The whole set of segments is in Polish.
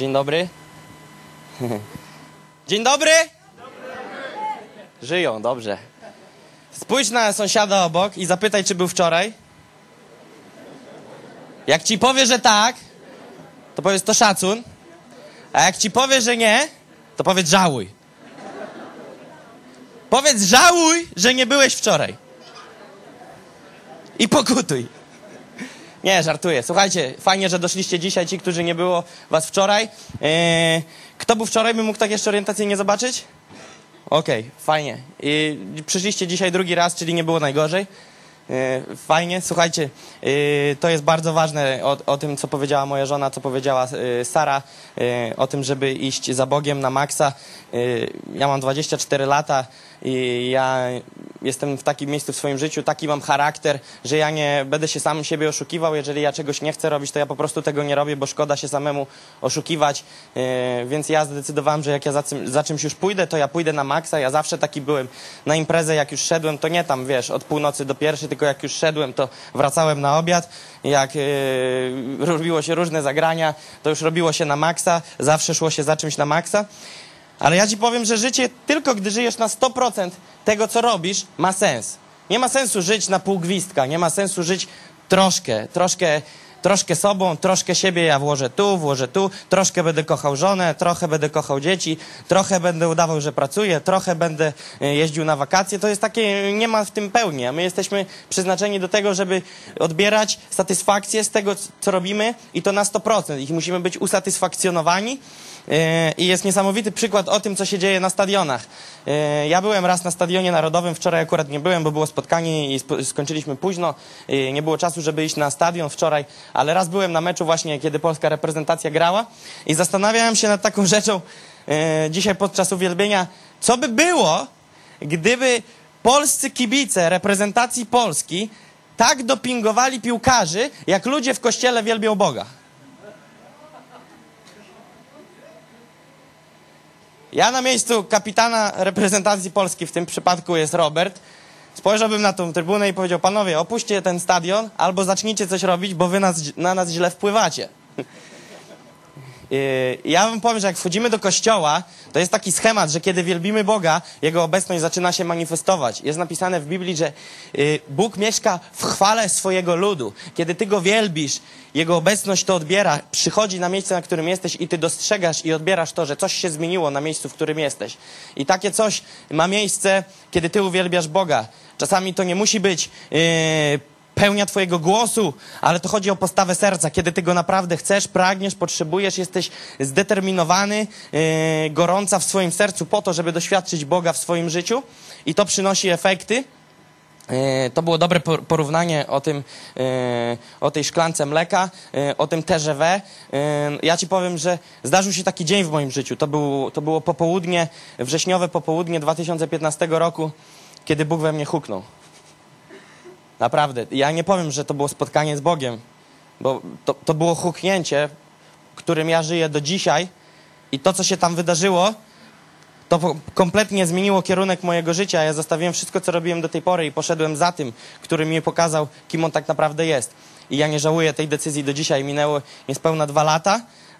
Dzień dobry. Dzień dobry. Żyją, dobrze. Spójrz na sąsiada obok i zapytaj, czy był wczoraj. Jak ci powie, że tak, to powiedz, to szacun. A jak ci powie, że nie, to powiedz, żałuj. Powiedz, żałuj, że nie byłeś wczoraj. I pokutuj. Nie, żartuję. Słuchajcie, fajnie, że doszliście dzisiaj, ci, którzy nie było was wczoraj. Kto był wczoraj, by mógł tak jeszcze orientacyjnie zobaczyć? Okej, fajnie. I przyszliście dzisiaj drugi raz, czyli nie było najgorzej. Fajnie, słuchajcie, to jest bardzo ważne o tym, co powiedziała moja żona, co powiedziała Sara, o tym, żeby iść za Bogiem na maksa. Ja mam 24 lata i ja jestem w takim miejscu w swoim życiu, taki mam charakter, że ja nie będę się sam siebie oszukiwał. Jeżeli ja czegoś nie chcę robić, to ja po prostu tego nie robię, bo szkoda się samemu oszukiwać. Więc ja zdecydowałem, że jak ja za czymś już pójdę, to ja pójdę na maksa. Ja zawsze taki byłem. Na imprezę jak już szedłem, to nie tam, wiesz, od północy do pierwszej, tylko jak już szedłem, to wracałem na obiad. Jak robiło się różne zagrania, to już robiło się na maksa. Zawsze szło się za czymś na maksa. Ale ja ci powiem, że życie, tylko gdy żyjesz na 100% tego, co robisz, ma sens. Nie ma sensu żyć na pół gwizdka, nie ma sensu żyć troszkę sobą, troszkę siebie ja włożę tu, troszkę będę kochał żonę, trochę będę kochał dzieci, trochę będę udawał, że pracuję, trochę będę jeździł na wakacje. To jest takie, nie ma w tym pełni, a my jesteśmy przeznaczeni do tego, żeby odbierać satysfakcję z tego, co robimy i to na 100%. I musimy być usatysfakcjonowani. I jest niesamowity przykład o tym, co się dzieje na stadionach. Ja byłem raz na Stadionie Narodowym, wczoraj akurat nie byłem, bo było spotkanie i skończyliśmy późno. Nie było czasu, żeby iść na stadion wczoraj, ale raz byłem na meczu właśnie, kiedy polska reprezentacja grała i zastanawiałem się nad taką rzeczą dzisiaj podczas uwielbienia, co by było, gdyby polscy kibice reprezentacji Polski tak dopingowali piłkarzy, jak ludzie w kościele wielbią Boga. Ja na miejscu kapitana reprezentacji Polski, w tym przypadku jest Robert, spojrzałbym na tą trybunę i powiedział: panowie, opuśćcie ten stadion albo zacznijcie coś robić, bo wy na nas źle wpływacie. Ja wam powiem, że jak wchodzimy do kościoła, to jest taki schemat, że kiedy wielbimy Boga, Jego obecność zaczyna się manifestować. Jest napisane w Biblii, że Bóg mieszka w chwale swojego ludu. Kiedy ty Go wielbisz, Jego obecność to odbiera, przychodzi na miejsce, na którym jesteś i ty dostrzegasz i odbierasz to, że coś się zmieniło na miejscu, w którym jesteś. I takie coś ma miejsce, kiedy ty uwielbiasz Boga. Czasami to nie musi być pełnia twojego głosu, ale to chodzi o postawę serca. Kiedy ty go naprawdę chcesz, pragniesz, potrzebujesz, jesteś zdeterminowany, gorąca w swoim sercu po to, żeby doświadczyć Boga w swoim życiu i to przynosi efekty. To było dobre porównanie o tej szklance mleka, o tym TGV. Ja ci powiem, że zdarzył się taki dzień w moim życiu. To było popołudnie, wrześniowe popołudnie 2015 roku, kiedy Bóg we mnie huknął. Naprawdę. Ja nie powiem, że to było spotkanie z Bogiem, bo to było huknięcie, którym ja żyję do dzisiaj i to, co się tam wydarzyło, to kompletnie zmieniło kierunek mojego życia. Ja zostawiłem wszystko, co robiłem do tej pory i poszedłem za tym, który mi pokazał, kim on tak naprawdę jest. I ja nie żałuję tej decyzji do dzisiaj. Minęło niespełna 2 lata,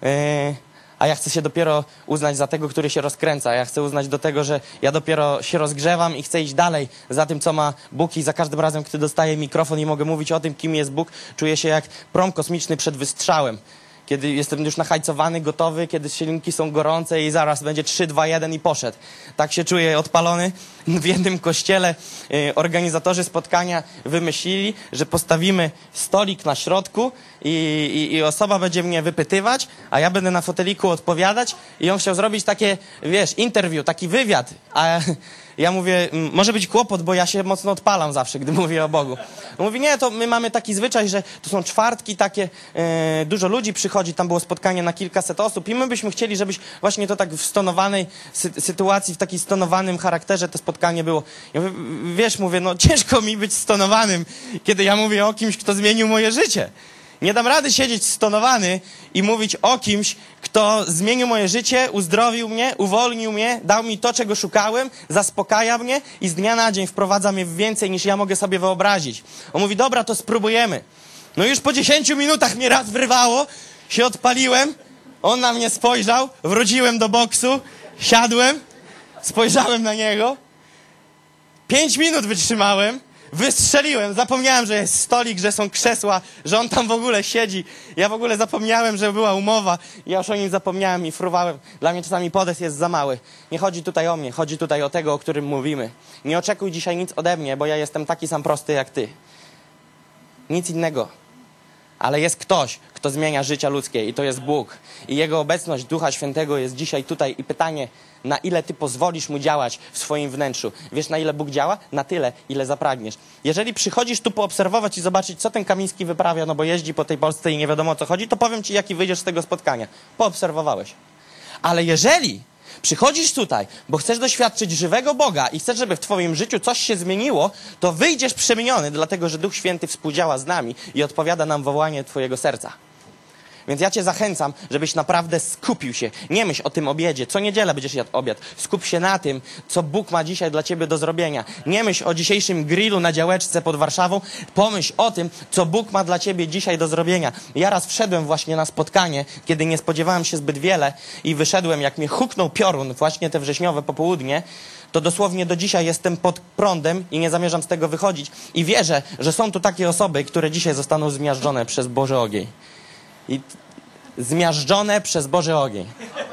a ja chcę się dopiero uznać za tego, który się rozkręca. Ja chcę uznać do tego, że ja dopiero się rozgrzewam i chcę iść dalej za tym, co ma Bóg i za każdym razem, gdy dostaję mikrofon i mogę mówić o tym, kim jest Bóg, czuję się jak prom kosmiczny przed wystrzałem. Kiedy jestem już nachajcowany, gotowy, kiedy silniki są gorące i zaraz będzie 3, 2, 1 i poszedł. Tak się czuję odpalony. W jednym kościele organizatorzy spotkania wymyślili, że postawimy stolik na środku i osoba będzie mnie wypytywać, a ja będę na foteliku odpowiadać i on chciał zrobić takie, wiesz, interview, taki wywiad, a ja mówię, może być kłopot, bo ja się mocno odpalam zawsze, gdy mówię o Bogu. On mówi, nie, to my mamy taki zwyczaj, że to są czwartki takie, dużo ludzi przychodzi, tam było spotkanie na kilkaset osób i my byśmy chcieli, żebyś właśnie to tak w stonowanej sytuacji, w takim stonowanym charakterze to spotkanie było. Ja mówię, no ciężko mi być stonowanym, kiedy ja mówię o kimś, kto zmienił moje życie. Nie dam rady siedzieć stonowany i mówić o kimś, kto zmienił moje życie, uzdrowił mnie, uwolnił mnie, dał mi to, czego szukałem, zaspokaja mnie i z dnia na dzień wprowadza mnie w więcej, niż ja mogę sobie wyobrazić. On mówi, dobra, to spróbujemy. No już po 10 minutach mnie raz wrywało, się odpaliłem On na mnie spojrzał, wróciłem do boksu, siadłem, spojrzałem na niego, 5 minut wytrzymałem, wystrzeliłem, zapomniałem, że jest stolik, że są krzesła, że on tam w ogóle siedzi. Ja w ogóle zapomniałem, że była umowa. Ja już o nim zapomniałem i fruwałem. Dla mnie czasami podest jest za mały. Nie chodzi tutaj o mnie, chodzi tutaj o tego, o którym mówimy. Nie oczekuj dzisiaj nic ode mnie, bo ja jestem taki sam prosty jak ty. Nic innego. Ale jest ktoś, kto zmienia życia ludzkie i to jest Bóg. I Jego obecność Ducha Świętego jest dzisiaj tutaj i pytanie, na ile ty pozwolisz Mu działać w swoim wnętrzu. Wiesz, na ile Bóg działa? Na tyle, ile zapragniesz. Jeżeli przychodzisz tu poobserwować i zobaczyć, co ten Kamiński wyprawia, no bo jeździ po tej Polsce i nie wiadomo, o co chodzi, to powiem ci, jaki wyjdziesz z tego spotkania. Poobserwowałeś. Ale jeżeli przychodzisz tutaj, bo chcesz doświadczyć żywego Boga i chcesz, żeby w twoim życiu coś się zmieniło, to wyjdziesz przemieniony, dlatego że Duch Święty współdziała z nami i odpowiada nam wołanie twojego serca. Więc ja cię zachęcam, żebyś naprawdę skupił się. Nie myśl o tym obiedzie. Co niedzielę będziesz jadł obiad. Skup się na tym, co Bóg ma dzisiaj dla ciebie do zrobienia. Nie myśl o dzisiejszym grillu na działeczce pod Warszawą. Pomyśl o tym, co Bóg ma dla ciebie dzisiaj do zrobienia. Ja raz wszedłem właśnie na spotkanie, kiedy nie spodziewałem się zbyt wiele i wyszedłem, jak mnie huknął piorun, właśnie te wrześniowe popołudnie, to dosłownie do dzisiaj jestem pod prądem i nie zamierzam z tego wychodzić. I wierzę, że są tu takie osoby, które dzisiaj zostaną zmiażdżone przez Boży ogień. I zmiażdżone przez Boży ogień.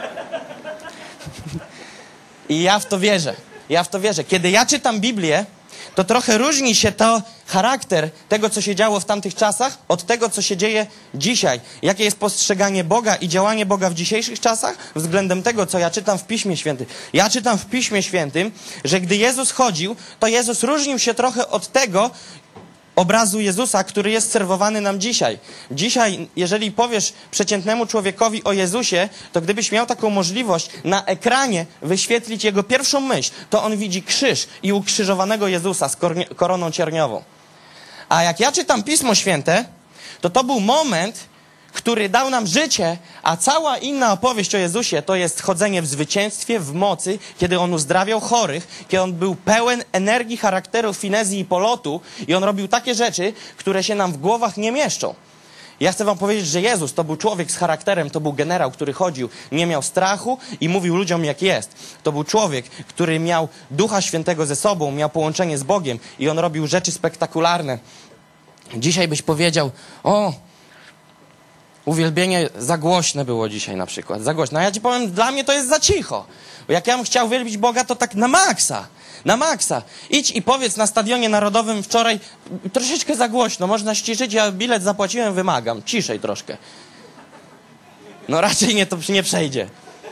I ja w to wierzę. Ja w to wierzę. Kiedy ja czytam Biblię, to trochę różni się to charakter tego, co się działo w tamtych czasach, od tego, co się dzieje dzisiaj. Jakie jest postrzeganie Boga i działanie Boga w dzisiejszych czasach względem tego, co ja czytam w Piśmie Świętym. Ja czytam w Piśmie Świętym, że gdy Jezus chodził, to Jezus różnił się trochę od tego obrazu Jezusa, który jest serwowany nam dzisiaj. Dzisiaj, jeżeli powiesz przeciętnemu człowiekowi o Jezusie, to gdybyś miał taką możliwość na ekranie wyświetlić jego pierwszą myśl, to on widzi krzyż i ukrzyżowanego Jezusa z koroną cierniową. A jak ja czytam Pismo Święte, to był moment, który dał nam życie, a cała inna opowieść o Jezusie to jest chodzenie w zwycięstwie, w mocy, kiedy On uzdrawiał chorych, kiedy On był pełen energii, charakteru, finezji i polotu i On robił takie rzeczy, które się nam w głowach nie mieszczą. Ja chcę wam powiedzieć, że Jezus to był człowiek z charakterem, to był generał, który chodził, nie miał strachu i mówił ludziom jak jest. To był człowiek, który miał Ducha Świętego ze sobą, miał połączenie z Bogiem i On robił rzeczy spektakularne. Dzisiaj byś powiedział, uwielbienie za głośne było dzisiaj na przykład, za głośno. A ja ci powiem, dla mnie to jest za cicho. Bo jak ja bym chciał uwielbić Boga, to tak na maksa. Na maksa. Idź i powiedz na Stadionie Narodowym wczoraj troszeczkę za głośno, można ściszyć, ja bilet zapłaciłem, wymagam. Ciszej troszkę. No raczej nie, to nie przejdzie.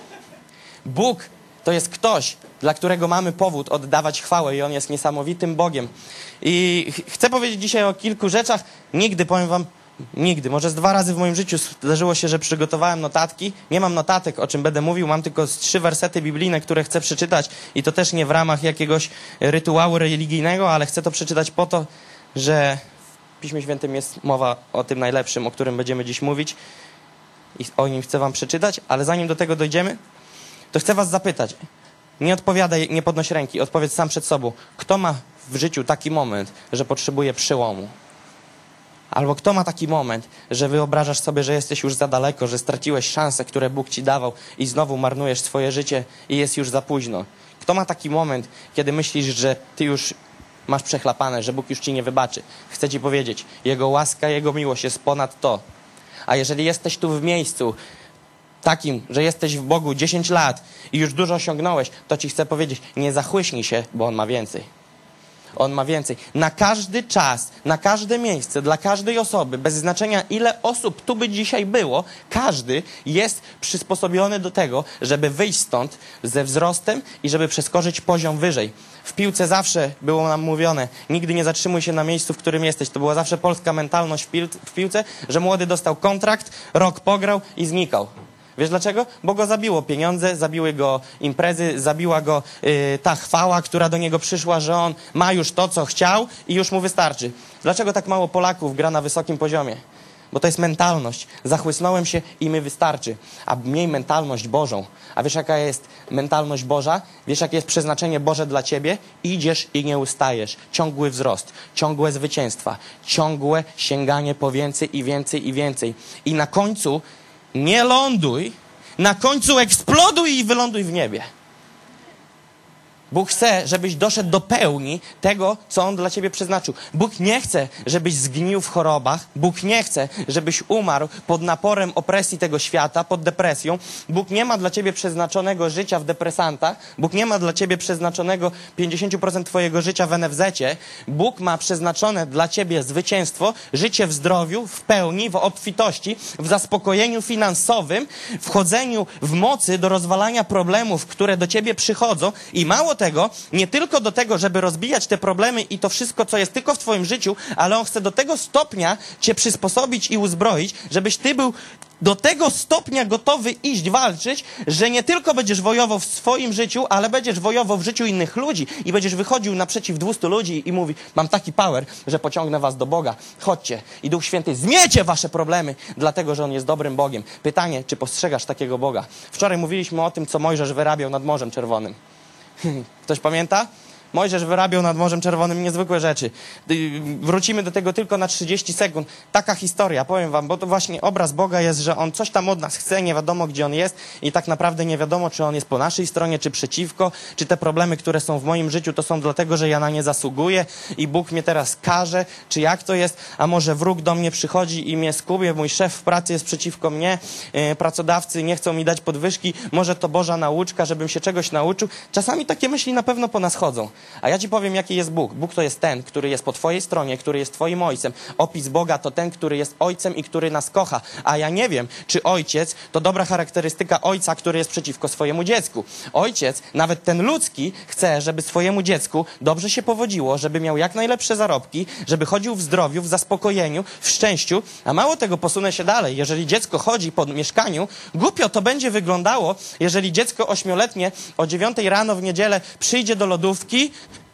Bóg to jest ktoś, dla którego mamy powód oddawać chwałę i On jest niesamowitym Bogiem. I chcę powiedzieć dzisiaj o kilku rzeczach. Nigdy, powiem wam, nigdy, może z 2 razy w moim życiu zdarzyło się, że przygotowałem notatki. Nie mam notatek, o czym będę mówił, mam tylko 3 wersety biblijne, które chcę przeczytać i to też nie w ramach jakiegoś rytuału religijnego, ale chcę to przeczytać po to, że w Piśmie Świętym jest mowa o tym najlepszym, o którym będziemy dziś mówić i o nim chcę wam przeczytać, ale zanim do tego dojdziemy, to chcę was zapytać, nie odpowiadaj, nie podnoś ręki, odpowiedz sam przed sobą, kto ma w życiu taki moment, że potrzebuje przełomu? Albo kto ma taki moment, że wyobrażasz sobie, że jesteś już za daleko, że straciłeś szanse, które Bóg ci dawał i znowu marnujesz swoje życie i jest już za późno? Kto ma taki moment, kiedy myślisz, że ty już masz przechlapane, że Bóg już ci nie wybaczy? Chcę ci powiedzieć, Jego łaska, Jego miłość jest ponad to. A jeżeli jesteś tu w miejscu takim, że jesteś w Bogu 10 lat i już dużo osiągnąłeś, to ci chcę powiedzieć, nie zachłyśnij się, bo On ma więcej. On ma więcej. Na każdy czas, na każde miejsce, dla każdej osoby, bez znaczenia ile osób tu by dzisiaj było, każdy jest przysposobiony do tego, żeby wyjść stąd ze wzrostem i żeby przeskoczyć poziom wyżej. W piłce zawsze było nam mówione, nigdy nie zatrzymuj się na miejscu, w którym jesteś. To była zawsze polska mentalność w piłce, że młody dostał kontrakt, rok pograł i znikał. Wiesz dlaczego? Bo go zabiło pieniądze, zabiły go imprezy, zabiła go ta chwała, która do niego przyszła, że on ma już to, co chciał i już mu wystarczy. Dlaczego tak mało Polaków gra na wysokim poziomie? Bo to jest mentalność. Zachłysnąłem się i mi wystarczy. A miej mentalność Bożą. A wiesz, jaka jest mentalność Boża? Wiesz, jakie jest przeznaczenie Boże dla ciebie? Idziesz i nie ustajesz. Ciągły wzrost, ciągłe zwycięstwa, ciągłe sięganie po więcej i więcej i więcej. I na końcu nie ląduj Na końcu eksploduj i wyląduj w niebie. Bóg chce, żebyś doszedł do pełni tego, co On dla ciebie przeznaczył. Bóg nie chce, żebyś zgnił w chorobach. Bóg nie chce, żebyś umarł pod naporem opresji tego świata, pod depresją. Bóg nie ma dla ciebie przeznaczonego życia w depresantach. Bóg nie ma dla ciebie przeznaczonego 50% twojego życia w NFZ-cie. Bóg ma przeznaczone dla ciebie zwycięstwo, życie w zdrowiu, w pełni, w obfitości, w zaspokojeniu finansowym, w chodzeniu w mocy do rozwalania problemów, które do ciebie przychodzą. I mało tego, nie tylko do tego, żeby rozbijać te problemy i to wszystko, co jest tylko w twoim życiu, ale On chce do tego stopnia cię przysposobić i uzbroić, żebyś ty był do tego stopnia gotowy iść walczyć, że nie tylko będziesz wojował w swoim życiu, ale będziesz wojował w życiu innych ludzi i będziesz wychodził naprzeciw 200 ludzi i mówi, mam taki power, że pociągnę was do Boga. Chodźcie i Duch Święty zmiecie wasze problemy, dlatego, że On jest dobrym Bogiem. Pytanie, czy postrzegasz takiego Boga? Wczoraj mówiliśmy o tym, co Mojżesz wyrabiał nad Morzem Czerwonym. Ktoś pamięta? Mojżesz wyrabiał nad Morzem Czerwonym niezwykłe rzeczy. Wrócimy do tego tylko na 30 sekund. Taka historia, powiem wam, bo to właśnie obraz Boga jest, że On coś tam od nas chce, nie wiadomo gdzie On jest i tak naprawdę nie wiadomo, czy On jest po naszej stronie, czy przeciwko, czy te problemy, które są w moim życiu, to są dlatego, że ja na nie zasługuję i Bóg mnie teraz karze, czy jak to jest, a może wróg do mnie przychodzi i mnie skubie, mój szef w pracy jest przeciwko mnie, pracodawcy nie chcą mi dać podwyżki, może to Boża nauczka, żebym się czegoś nauczył. Czasami takie myśli na pewno po nas chodzą. A ja ci powiem, jaki jest Bóg. Bóg to jest ten, który jest po twojej stronie, który jest twoim ojcem. Opis Boga to ten, który jest ojcem i który nas kocha. A ja nie wiem, czy ojciec to dobra charakterystyka ojca, który jest przeciwko swojemu dziecku. Ojciec, nawet ten ludzki, chce, żeby swojemu dziecku dobrze się powodziło, żeby miał jak najlepsze zarobki, żeby chodził w zdrowiu, w zaspokojeniu, w szczęściu. A mało tego, posunę się dalej. Jeżeli dziecko chodzi po mieszkaniu, głupio to będzie wyglądało, jeżeli dziecko 8-letnie o 9 rano w niedzielę przyjdzie do lodówki.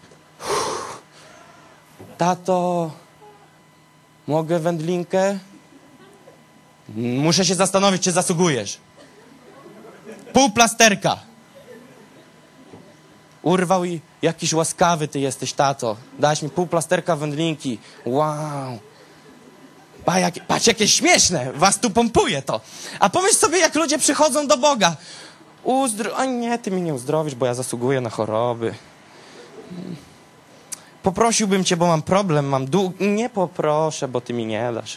Tato, mogę wędlinkę? Muszę się zastanowić, czy zasługujesz. Pół plasterka. Urwał i jakiś łaskawy ty jesteś, tato. Dałeś mi pół plasterka wędlinki. Wow. Patrz, jakie śmieszne. Was tu pompuje to. A pomyśl sobie, jak ludzie przychodzą do Boga. A nie, ty mi nie uzdrowisz, bo ja zasługuję na choroby. Poprosiłbym cię, bo mam problem, mam dług. Nie poproszę, bo ty mi nie dasz.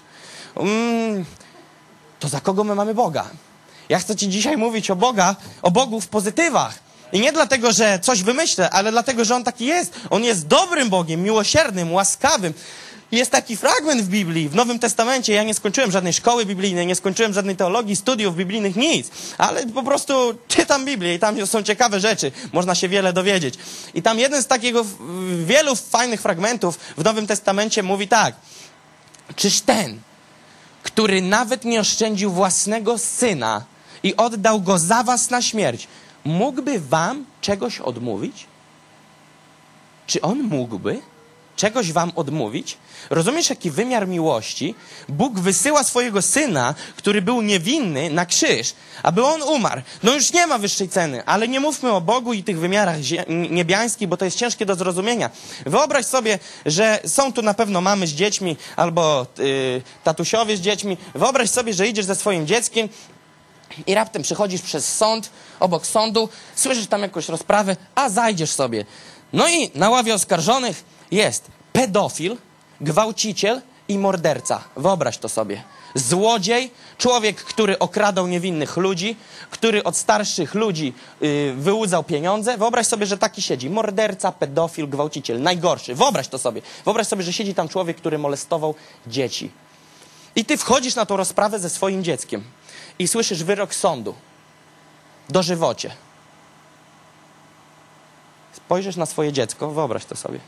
To za kogo my mamy Boga? Ja chcę ci dzisiaj mówić o Bogu w pozytywach. I nie dlatego, że coś wymyślę, ale dlatego, że On taki jest. On jest dobrym Bogiem, miłosiernym, łaskawym. Jest taki fragment w Biblii, w Nowym Testamencie. Ja nie skończyłem żadnej szkoły biblijnej, nie skończyłem żadnej teologii, studiów biblijnych, nic. Ale po prostu czytam Biblię i tam są ciekawe rzeczy. Można się wiele dowiedzieć. I tam jeden z takiego wielu fajnych fragmentów w Nowym Testamencie mówi tak. Czyż ten, który nawet nie oszczędził własnego Syna i oddał Go za was na śmierć, mógłby wam czegoś odmówić? Czy On mógłby czegoś wam odmówić? Rozumiesz, jaki wymiar miłości? Bóg wysyła swojego Syna, który był niewinny, na krzyż, aby On umarł. No już nie ma wyższej ceny, ale nie mówmy o Bogu i tych wymiarach niebiańskich, bo to jest ciężkie do zrozumienia. Wyobraź sobie, że są tu na pewno mamy z dziećmi albo tatusiowie z dziećmi. Wyobraź sobie, że idziesz ze swoim dzieckiem i raptem przechodzisz przez sąd, obok sądu, słyszysz tam jakąś rozprawę, a zajdziesz sobie. No i na ławie oskarżonych jest pedofil, gwałciciel i morderca. Wyobraź to sobie. Złodziej, człowiek, który okradał niewinnych ludzi, który od starszych ludzi wyłudzał pieniądze. Wyobraź sobie, że taki siedzi. Morderca, pedofil, gwałciciel. Najgorszy. Wyobraź to sobie. Wyobraź sobie, że siedzi tam człowiek, który molestował dzieci. I ty wchodzisz na tą rozprawę ze swoim dzieckiem i słyszysz wyrok sądu. Dożywocie. Spojrzysz na swoje dziecko, wyobraź to sobie.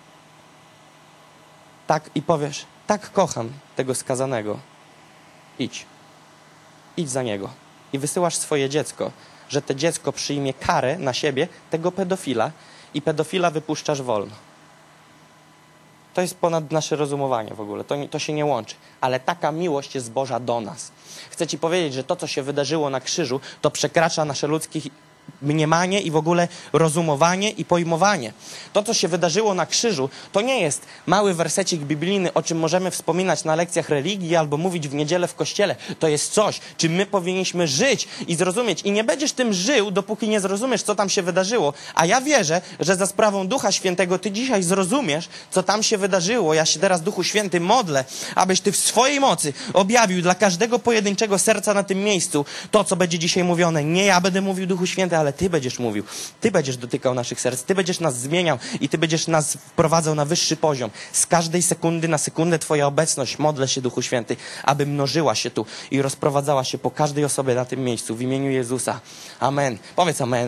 Tak i powiesz, tak kocham tego skazanego. Idź. Idź za niego. I wysyłasz swoje dziecko, że to dziecko przyjmie karę na siebie tego pedofila i pedofila wypuszczasz wolno. To jest ponad nasze rozumowanie w ogóle. To się nie łączy. Ale taka miłość jest Boża do nas. Chcę ci powiedzieć, że to, co się wydarzyło na krzyżu, to przekracza nasze ludzkie mniemanie i w ogóle rozumowanie i pojmowanie. To, co się wydarzyło na krzyżu, to nie jest mały wersecik biblijny, o czym możemy wspominać na lekcjach religii albo mówić w niedzielę w kościele. To jest coś, czym my powinniśmy żyć i zrozumieć. I nie będziesz tym żył, dopóki nie zrozumiesz, co tam się wydarzyło. A ja wierzę, że za sprawą Ducha Świętego ty dzisiaj zrozumiesz, co tam się wydarzyło. Ja się teraz, Duchu Święty, modlę, abyś ty w swojej mocy objawił dla każdego pojedynczego serca na tym miejscu to, co będzie dzisiaj mówione. Nie ja będę mówił, Duchu Święty, ale ty będziesz mówił. Ty będziesz dotykał naszych serc. Ty będziesz nas zmieniał i ty będziesz nas wprowadzał na wyższy poziom. Z każdej sekundy na sekundę twoja obecność, modlę się, Duchu Święty, aby mnożyła się tu i rozprowadzała się po każdej osobie na tym miejscu w imieniu Jezusa. Amen. Powiedz amen.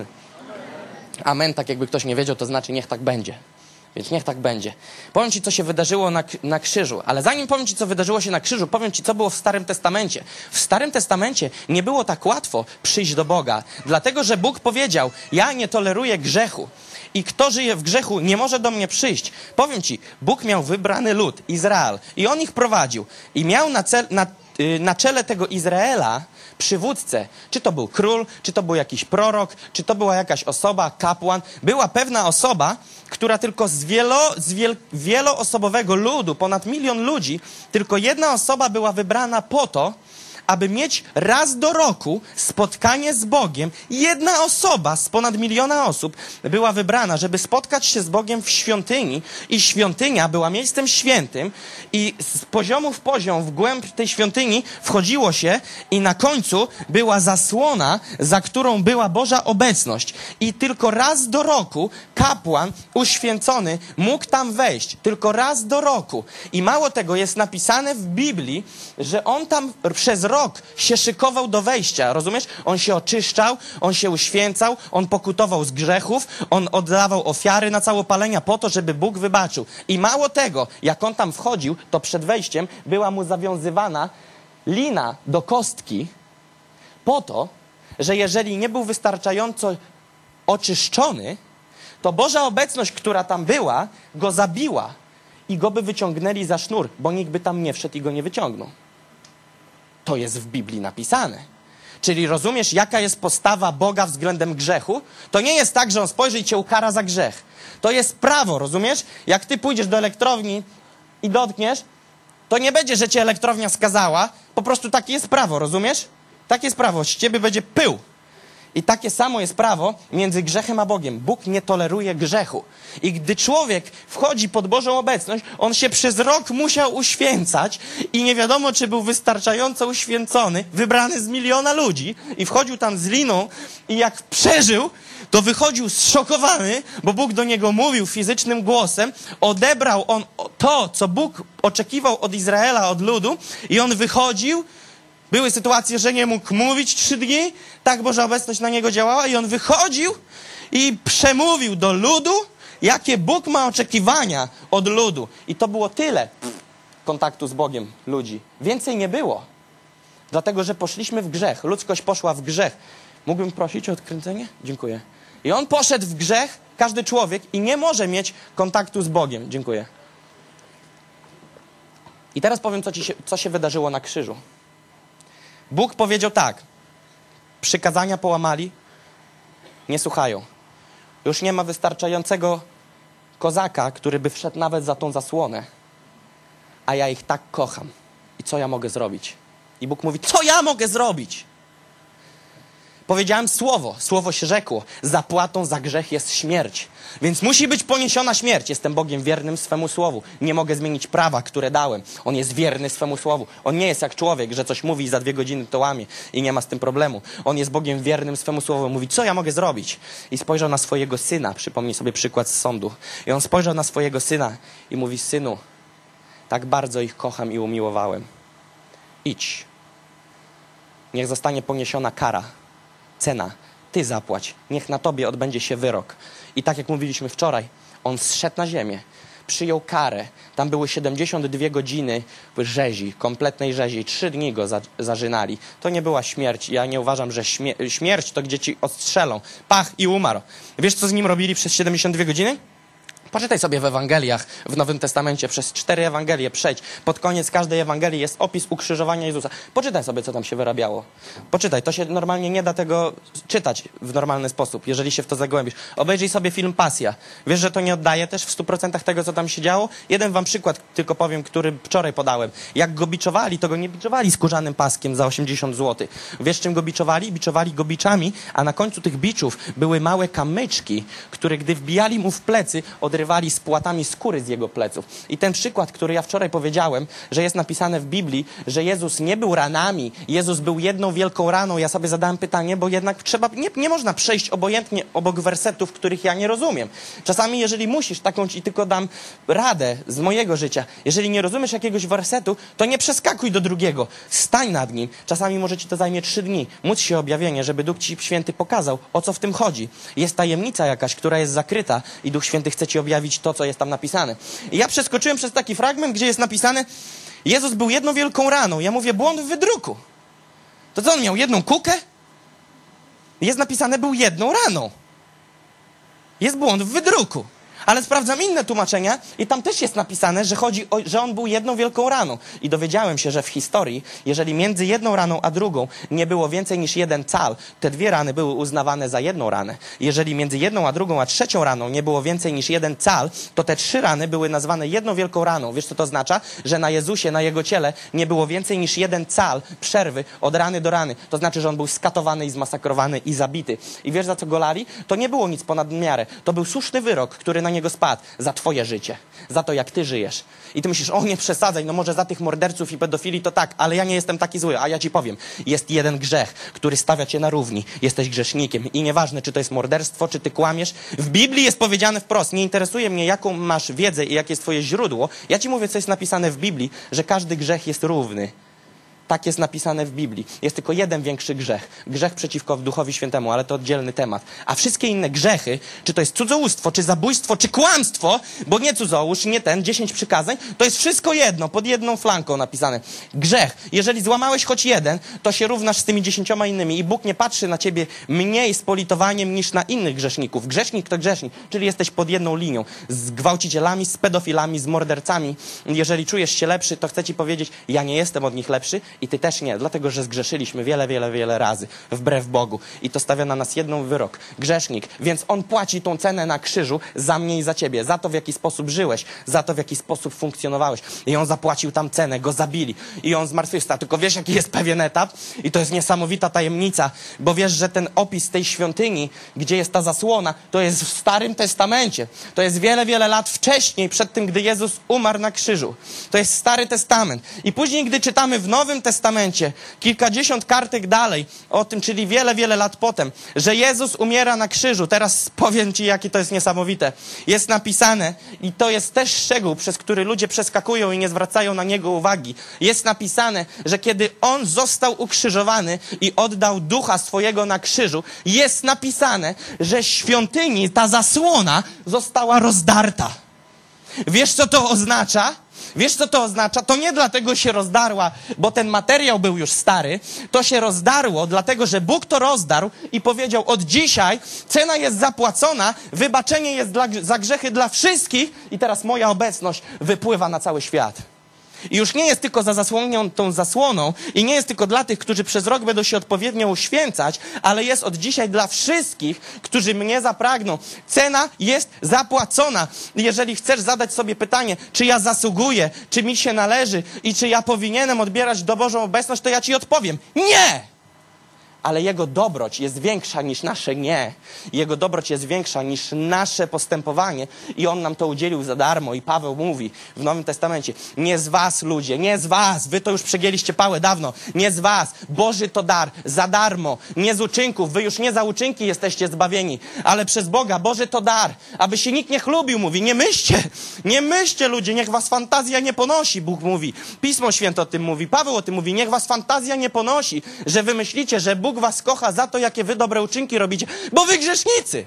Amen, tak jakby ktoś nie wiedział, to znaczy niech tak będzie. Więc niech tak będzie. Powiem ci, co się wydarzyło na krzyżu. Ale zanim powiem ci, co wydarzyło się na krzyżu, powiem ci, co było w Starym Testamencie. W Starym Testamencie nie było tak łatwo przyjść do Boga. Dlatego, że Bóg powiedział, ja nie toleruję grzechu. I kto żyje w grzechu, nie może do mnie przyjść. Powiem ci, Bóg miał wybrany lud, Izrael. I on ich prowadził. I miał na czele tego Izraela przywódcę. Czy to był król, czy to był jakiś prorok, czy to była jakaś osoba, kapłan. Była pewna osoba, która tylko z wieloosobowego ludu, ponad 1 000 000 ludzi, tylko jedna osoba była wybrana po to, aby mieć raz do roku spotkanie z Bogiem. Jedna osoba z ponad 1 000 000 osób była wybrana, żeby spotkać się z Bogiem w świątyni i świątynia była miejscem świętym i z poziomu w poziom, w głęb tej świątyni wchodziło się i na końcu była zasłona, za którą była Boża obecność. I tylko raz do roku kapłan uświęcony mógł tam wejść. Tylko raz do roku. I mało tego, jest napisane w Biblii, że on tam przez rok się szykował do wejścia, rozumiesz? On się oczyszczał, on się uświęcał, on pokutował z grzechów, on oddawał ofiary na całopalenia po to, żeby Bóg wybaczył. I mało tego, jak on tam wchodził, to przed wejściem była mu zawiązywana lina do kostki po to, że jeżeli nie był wystarczająco oczyszczony, to Boża obecność, która tam była, go zabiła i go by wyciągnęli za sznur, bo nikt by tam nie wszedł i go nie wyciągnął. To jest w Biblii napisane. Czyli rozumiesz, jaka jest postawa Boga względem grzechu? To nie jest tak, że On spojrzy i cię ukara za grzech. To jest prawo, rozumiesz? Jak ty pójdziesz do elektrowni i dotkniesz, to nie będzie, że cię elektrownia skazała. Po prostu takie jest prawo, rozumiesz? Takie jest prawo. Z ciebie będzie pył. I takie samo jest prawo między grzechem a Bogiem. Bóg nie toleruje grzechu. I gdy człowiek wchodzi pod Bożą obecność, on się przez rok musiał uświęcać i nie wiadomo, czy był wystarczająco uświęcony, wybrany z 1 000 000 ludzi i wchodził tam z liną i jak przeżył, to wychodził zszokowany, bo Bóg do niego mówił fizycznym głosem, odebrał on to, co Bóg oczekiwał od Izraela, od ludu i on wychodził. Były sytuacje, że nie mógł mówić 3 dni, tak Boża obecność na niego działała i on wychodził i przemówił do ludu, jakie Bóg ma oczekiwania od ludu. I to było tyle kontaktu z Bogiem ludzi. Więcej nie było. Dlatego, że poszliśmy w grzech. Ludzkość poszła w grzech. Mógłbym prosić o odkręcenie? Dziękuję. I on poszedł w grzech, każdy człowiek, i nie może mieć kontaktu z Bogiem. Dziękuję. I teraz powiem, co się wydarzyło na krzyżu. Bóg powiedział tak, przykazania połamali, nie słuchają. Już nie ma wystarczającego kozaka, który by wszedł nawet za tą zasłonę. A ja ich tak kocham. I co ja mogę zrobić? I Bóg mówi, co ja mogę zrobić? Powiedziałem słowo się rzekło. Zapłatą za grzech jest śmierć. Więc musi być poniesiona śmierć. Jestem Bogiem wiernym swemu słowu. Nie mogę zmienić prawa, które dałem. On jest wierny swemu słowu. On nie jest jak człowiek, że coś mówi i za 2 godziny to łamie i nie ma z tym problemu. On jest Bogiem wiernym swemu słowu. Mówi, co ja mogę zrobić? I spojrzał na swojego syna. Przypomnij sobie przykład z sądu. I on spojrzał na swojego syna i mówi, synu, tak bardzo ich kocham i umiłowałem. Idź. Niech zostanie poniesiona kara. Cena. Ty zapłać. Niech na tobie odbędzie się wyrok. I tak jak mówiliśmy wczoraj, on zszedł na ziemię. Przyjął karę. Tam były 72 godziny rzezi, kompletnej rzezi. 3 dni go zażynali. To nie była śmierć. Ja nie uważam, że śmierć to gdzie ci odstrzelą. Pach i umarł. Wiesz, co z nim robili przez 72 godziny? Poczytaj sobie w Ewangeliach w Nowym Testamencie, przez 4 Ewangelie przejdź. Pod koniec każdej Ewangelii jest opis ukrzyżowania Jezusa. Poczytaj sobie, co tam się wyrabiało. Poczytaj, to się normalnie nie da tego czytać w normalny sposób, jeżeli się w to zagłębisz. Obejrzyj sobie film Pasja. Wiesz, że to nie oddaje też w 100% tego, co tam się działo? Jeden wam przykład tylko powiem, który wczoraj podałem. Jak go biczowali, to go nie biczowali skórzanym paskiem za 80 zł. Wiesz, czym go biczowali? Biczowali go biczami, a na końcu tych biczów były małe kamyczki, które gdy wbijali mu w plecy, odrywali spłatami skóry z jego pleców. I ten przykład, który ja wczoraj powiedziałem, że jest napisane w Biblii, że Jezus nie był ranami, Jezus był jedną wielką raną. Ja sobie zadałem pytanie, bo jednak nie można przejść obojętnie obok wersetów, których ja nie rozumiem. Czasami, jeżeli musisz, taką ci tylko dam radę z mojego życia. Jeżeli nie rozumiesz jakiegoś wersetu, to nie przeskakuj do drugiego. Stań nad nim. Czasami może ci to zajmie 3 dni. Módl się o objawienie, żeby Duch Ci Święty pokazał, o co w tym chodzi. Jest tajemnica jakaś, która jest zakryta i Duch Święty chce Ci objawić to, co jest tam napisane. I ja przeskoczyłem przez taki fragment, gdzie jest napisane: Jezus był jedną wielką raną. Ja mówię, błąd w wydruku. To co, on miał jedną kukę? Jest napisane, był jedną raną. Jest błąd w wydruku. Ale sprawdzam inne tłumaczenia i tam też jest napisane, że chodzi o, że on był jedną wielką raną. I dowiedziałem się, że w historii, jeżeli między jedną raną a drugą nie było więcej niż 1 cal, te 2 rany były uznawane za jedną ranę. Jeżeli między jedną a drugą a trzecią raną nie było więcej niż 1 cal, to te 3 rany były nazwane jedną wielką raną. Wiesz, co to oznacza? Że na Jezusie, na Jego ciele nie było więcej niż 1 cal przerwy od rany do rany. To znaczy, że on był skatowany i zmasakrowany i zabity. I wiesz, za co go lali? To nie było nic ponad miarę. To był słuszny wyrok, który na niego spadł za twoje życie, za to, jak ty żyjesz. I ty myślisz, o nie przesadzaj, no może za tych morderców i pedofili to tak, ale ja nie jestem taki zły, a ja ci powiem, jest jeden grzech, który stawia cię na równi. Jesteś grzesznikiem i nieważne, czy to jest morderstwo, czy ty kłamiesz. W Biblii jest powiedziane wprost, nie interesuje mnie, jaką masz wiedzę i jakie jest twoje źródło. Ja ci mówię, co jest napisane w Biblii, że każdy grzech jest równy. Tak jest napisane w Biblii. Jest tylko jeden większy grzech. Grzech przeciwko Duchowi Świętemu, ale to oddzielny temat. A wszystkie inne grzechy, czy to jest cudzołóstwo, czy zabójstwo, czy kłamstwo, bo nie cudzołóż, nie 10 przykazań, to jest wszystko jedno, pod jedną flanką napisane. Grzech. Jeżeli złamałeś choć jeden, to się równasz z tymi 10 innymi i Bóg nie patrzy na ciebie mniej z politowaniem niż na innych grzeszników. Grzesznik to grzesznik, czyli jesteś pod jedną linią. Z gwałcicielami, z pedofilami, z mordercami. Jeżeli czujesz się lepszy, to chcę ci powiedzieć, ja nie jestem od nich lepszy, i ty też nie, dlatego że zgrzeszyliśmy wiele razy, wbrew Bogu. I to stawia na nas jedną wyrok. Grzesznik. Więc on płaci tą cenę na krzyżu za mnie i za ciebie. Za to, w jaki sposób żyłeś. Za to, w jaki sposób funkcjonowałeś. I on zapłacił tam cenę, go zabili. I on zmartwychwstał. Tylko wiesz, jaki jest pewien etap? I to jest niesamowita tajemnica, bo wiesz, że ten opis tej świątyni, gdzie jest ta zasłona, to jest w Starym Testamencie. To jest wiele lat wcześniej, przed tym, gdy Jezus umarł na krzyżu. To jest Stary Testament. I później, gdy czytamy w Nowym Testamencie, kilkadziesiąt kartek dalej o tym, czyli wiele lat potem, że Jezus umiera na krzyżu. Teraz powiem ci, jakie to jest niesamowite. Jest napisane, i to jest też szczegół, przez który ludzie przeskakują i nie zwracają na niego uwagi. Jest napisane, że kiedy on został ukrzyżowany i oddał ducha swojego na krzyżu, jest napisane, że świątyni, ta zasłona została rozdarta. Wiesz, co to oznacza? Wiesz, co to oznacza? To nie dlatego się rozdarła, bo ten materiał był już stary. To się rozdarło, dlatego że Bóg to rozdarł i powiedział, od dzisiaj cena jest zapłacona, wybaczenie jest za grzechy dla wszystkich i teraz moja obecność wypływa na cały świat. I już nie jest tylko za tą zasłoną i nie jest tylko dla tych, którzy przez rok będą się odpowiednio uświęcać, ale jest od dzisiaj dla wszystkich, którzy mnie zapragną. Cena jest zapłacona. Jeżeli chcesz zadać sobie pytanie, czy ja zasługuję, czy mi się należy i czy ja powinienem odbierać do Bożą obecność, to ja ci odpowiem. Nie! Ale Jego dobroć jest większa niż nasze nie. Jego dobroć jest większa niż nasze postępowanie i On nam to udzielił za darmo. I Paweł mówi w Nowym Testamencie, nie z was ludzie, nie z was, wy to już przegięliście pałę dawno, nie z was, Boży to dar, za darmo, nie z uczynków, wy już nie za uczynki jesteście zbawieni, ale przez Boga, Boży to dar, aby się nikt nie chlubił, mówi, nie myślcie ludzie, niech was fantazja nie ponosi, Bóg mówi, Pismo Święte o tym mówi, Paweł o tym mówi, niech was fantazja nie ponosi, że wy myślicie, że Bóg was kocha za to, jakie wy dobre uczynki robicie, bo wy grzesznicy.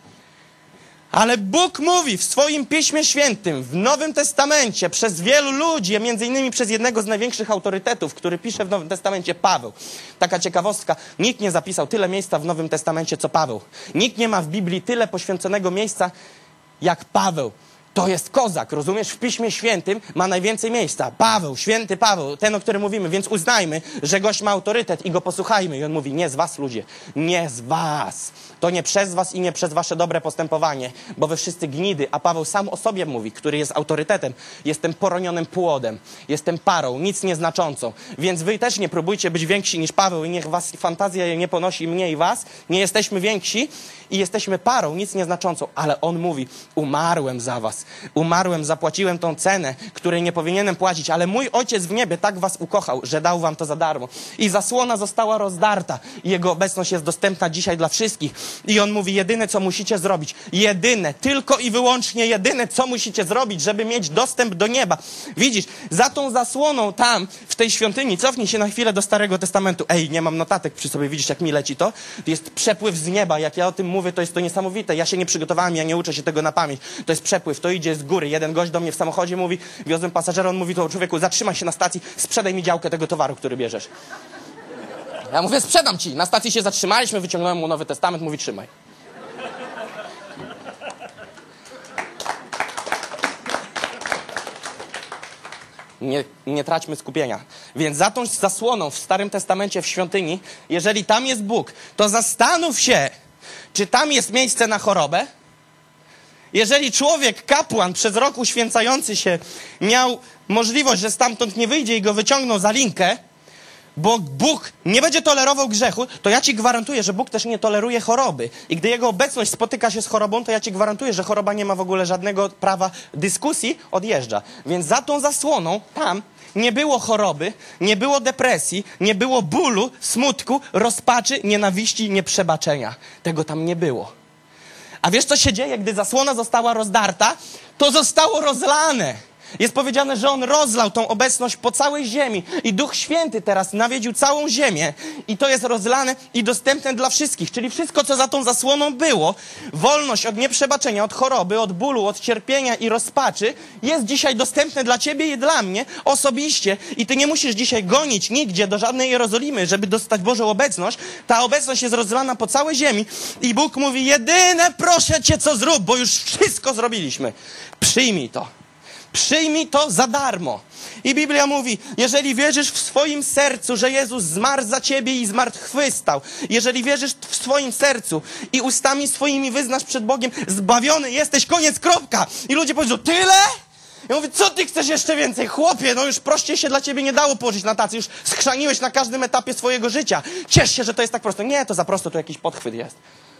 Ale Bóg mówi w swoim Piśmie Świętym, w Nowym Testamencie, przez wielu ludzi, między innymi przez jednego z największych autorytetów, który pisze w Nowym Testamencie, Paweł. Taka ciekawostka, nikt nie zapisał tyle miejsca w Nowym Testamencie, co Paweł. Nikt nie ma w Biblii tyle poświęconego miejsca, jak Paweł. To jest kozak, rozumiesz? W Piśmie Świętym ma najwięcej miejsca. Paweł, święty Paweł, ten, o którym mówimy, więc uznajmy, że gość ma autorytet i go posłuchajmy. I on mówi, nie z was ludzie, nie z was. To nie przez was i nie przez wasze dobre postępowanie, bo wy wszyscy gnidy, a Paweł sam o sobie mówi, który jest autorytetem. Jestem poronionym płodem, jestem parą, nic nieznaczącą. Więc wy też nie próbujcie być więksi niż Paweł i niech was fantazja nie ponosi mnie i was. Nie jesteśmy więksi i jesteśmy parą, nic nieznaczącą. Ale on mówi, umarłem za was. Umarłem, zapłaciłem tą cenę, której nie powinienem płacić, ale mój Ojciec w niebie tak was ukochał, że dał wam to za darmo. I zasłona została rozdarta i Jego obecność jest dostępna dzisiaj dla wszystkich. I on mówi, jedyne co musicie zrobić, jedyne, tylko i wyłącznie jedyne co musicie zrobić, żeby mieć dostęp do nieba. Widzisz, za tą zasłoną tam, w tej świątyni, cofnij się na chwilę do Starego Testamentu. Ej, nie mam notatek przy sobie, widzisz jak mi leci to? To jest przepływ z nieba, jak ja o tym mówię, to jest to niesamowite. Ja się nie przygotowałem, ja nie uczę się tego na pamięć. To jest przepływ, to idzie z góry. Jeden gość do mnie w samochodzie mówi, wiozłem pasażera, on mówi to człowieku, zatrzymaj się na stacji, sprzedaj mi działkę tego towaru, który bierzesz. Ja mówię, sprzedam ci. Na stacji się zatrzymaliśmy, wyciągnąłem mu Nowy Testament, mówi, trzymaj. Nie traćmy skupienia. Więc za tą zasłoną w Starym Testamencie w świątyni, jeżeli tam jest Bóg, to zastanów się, czy tam jest miejsce na chorobę. Jeżeli człowiek, kapłan przez rok uświęcający się miał możliwość, że stamtąd nie wyjdzie i go wyciągną za linkę, bo Bóg nie będzie tolerował grzechu, to ja ci gwarantuję, że Bóg też nie toleruje choroby. I gdy Jego obecność spotyka się z chorobą, to ja ci gwarantuję, że choroba nie ma w ogóle żadnego prawa dyskusji, odjeżdża. Więc za tą zasłoną tam nie było choroby, nie było depresji, nie było bólu, smutku, rozpaczy, nienawiści, nieprzebaczenia. Tego tam nie było. A wiesz, co się dzieje, gdy zasłona została rozdarta? To zostało rozlane. Jest powiedziane, że On rozlał tą obecność po całej ziemi. I Duch Święty teraz nawiedził całą ziemię. I to jest rozlane i dostępne dla wszystkich. Czyli wszystko, co za tą zasłoną było, wolność od nieprzebaczenia, od choroby, od bólu, od cierpienia i rozpaczy, jest dzisiaj dostępne dla ciebie i dla mnie osobiście. I ty nie musisz dzisiaj gonić nigdzie do żadnej Jerozolimy, żeby dostać Bożą obecność. Ta obecność jest rozlana po całej ziemi. I Bóg mówi, jedyne proszę cię, co zrób, bo już wszystko zrobiliśmy. Przyjmij to. Przyjmij to za darmo. I Biblia mówi, jeżeli wierzysz w swoim sercu, że Jezus zmarł za ciebie i zmartwychwstał, jeżeli wierzysz w swoim sercu i ustami swoimi wyznasz przed Bogiem, zbawiony jesteś, koniec, kropka. I ludzie powiedzą, tyle? Ja mówię, co ty chcesz jeszcze więcej? Chłopie, no już prościej się dla ciebie nie dało położyć na tacy, już schrzaniłeś na każdym etapie swojego życia. Ciesz się, że to jest tak prosto. Nie, to za prosto, tu jakiś podchwyt jest.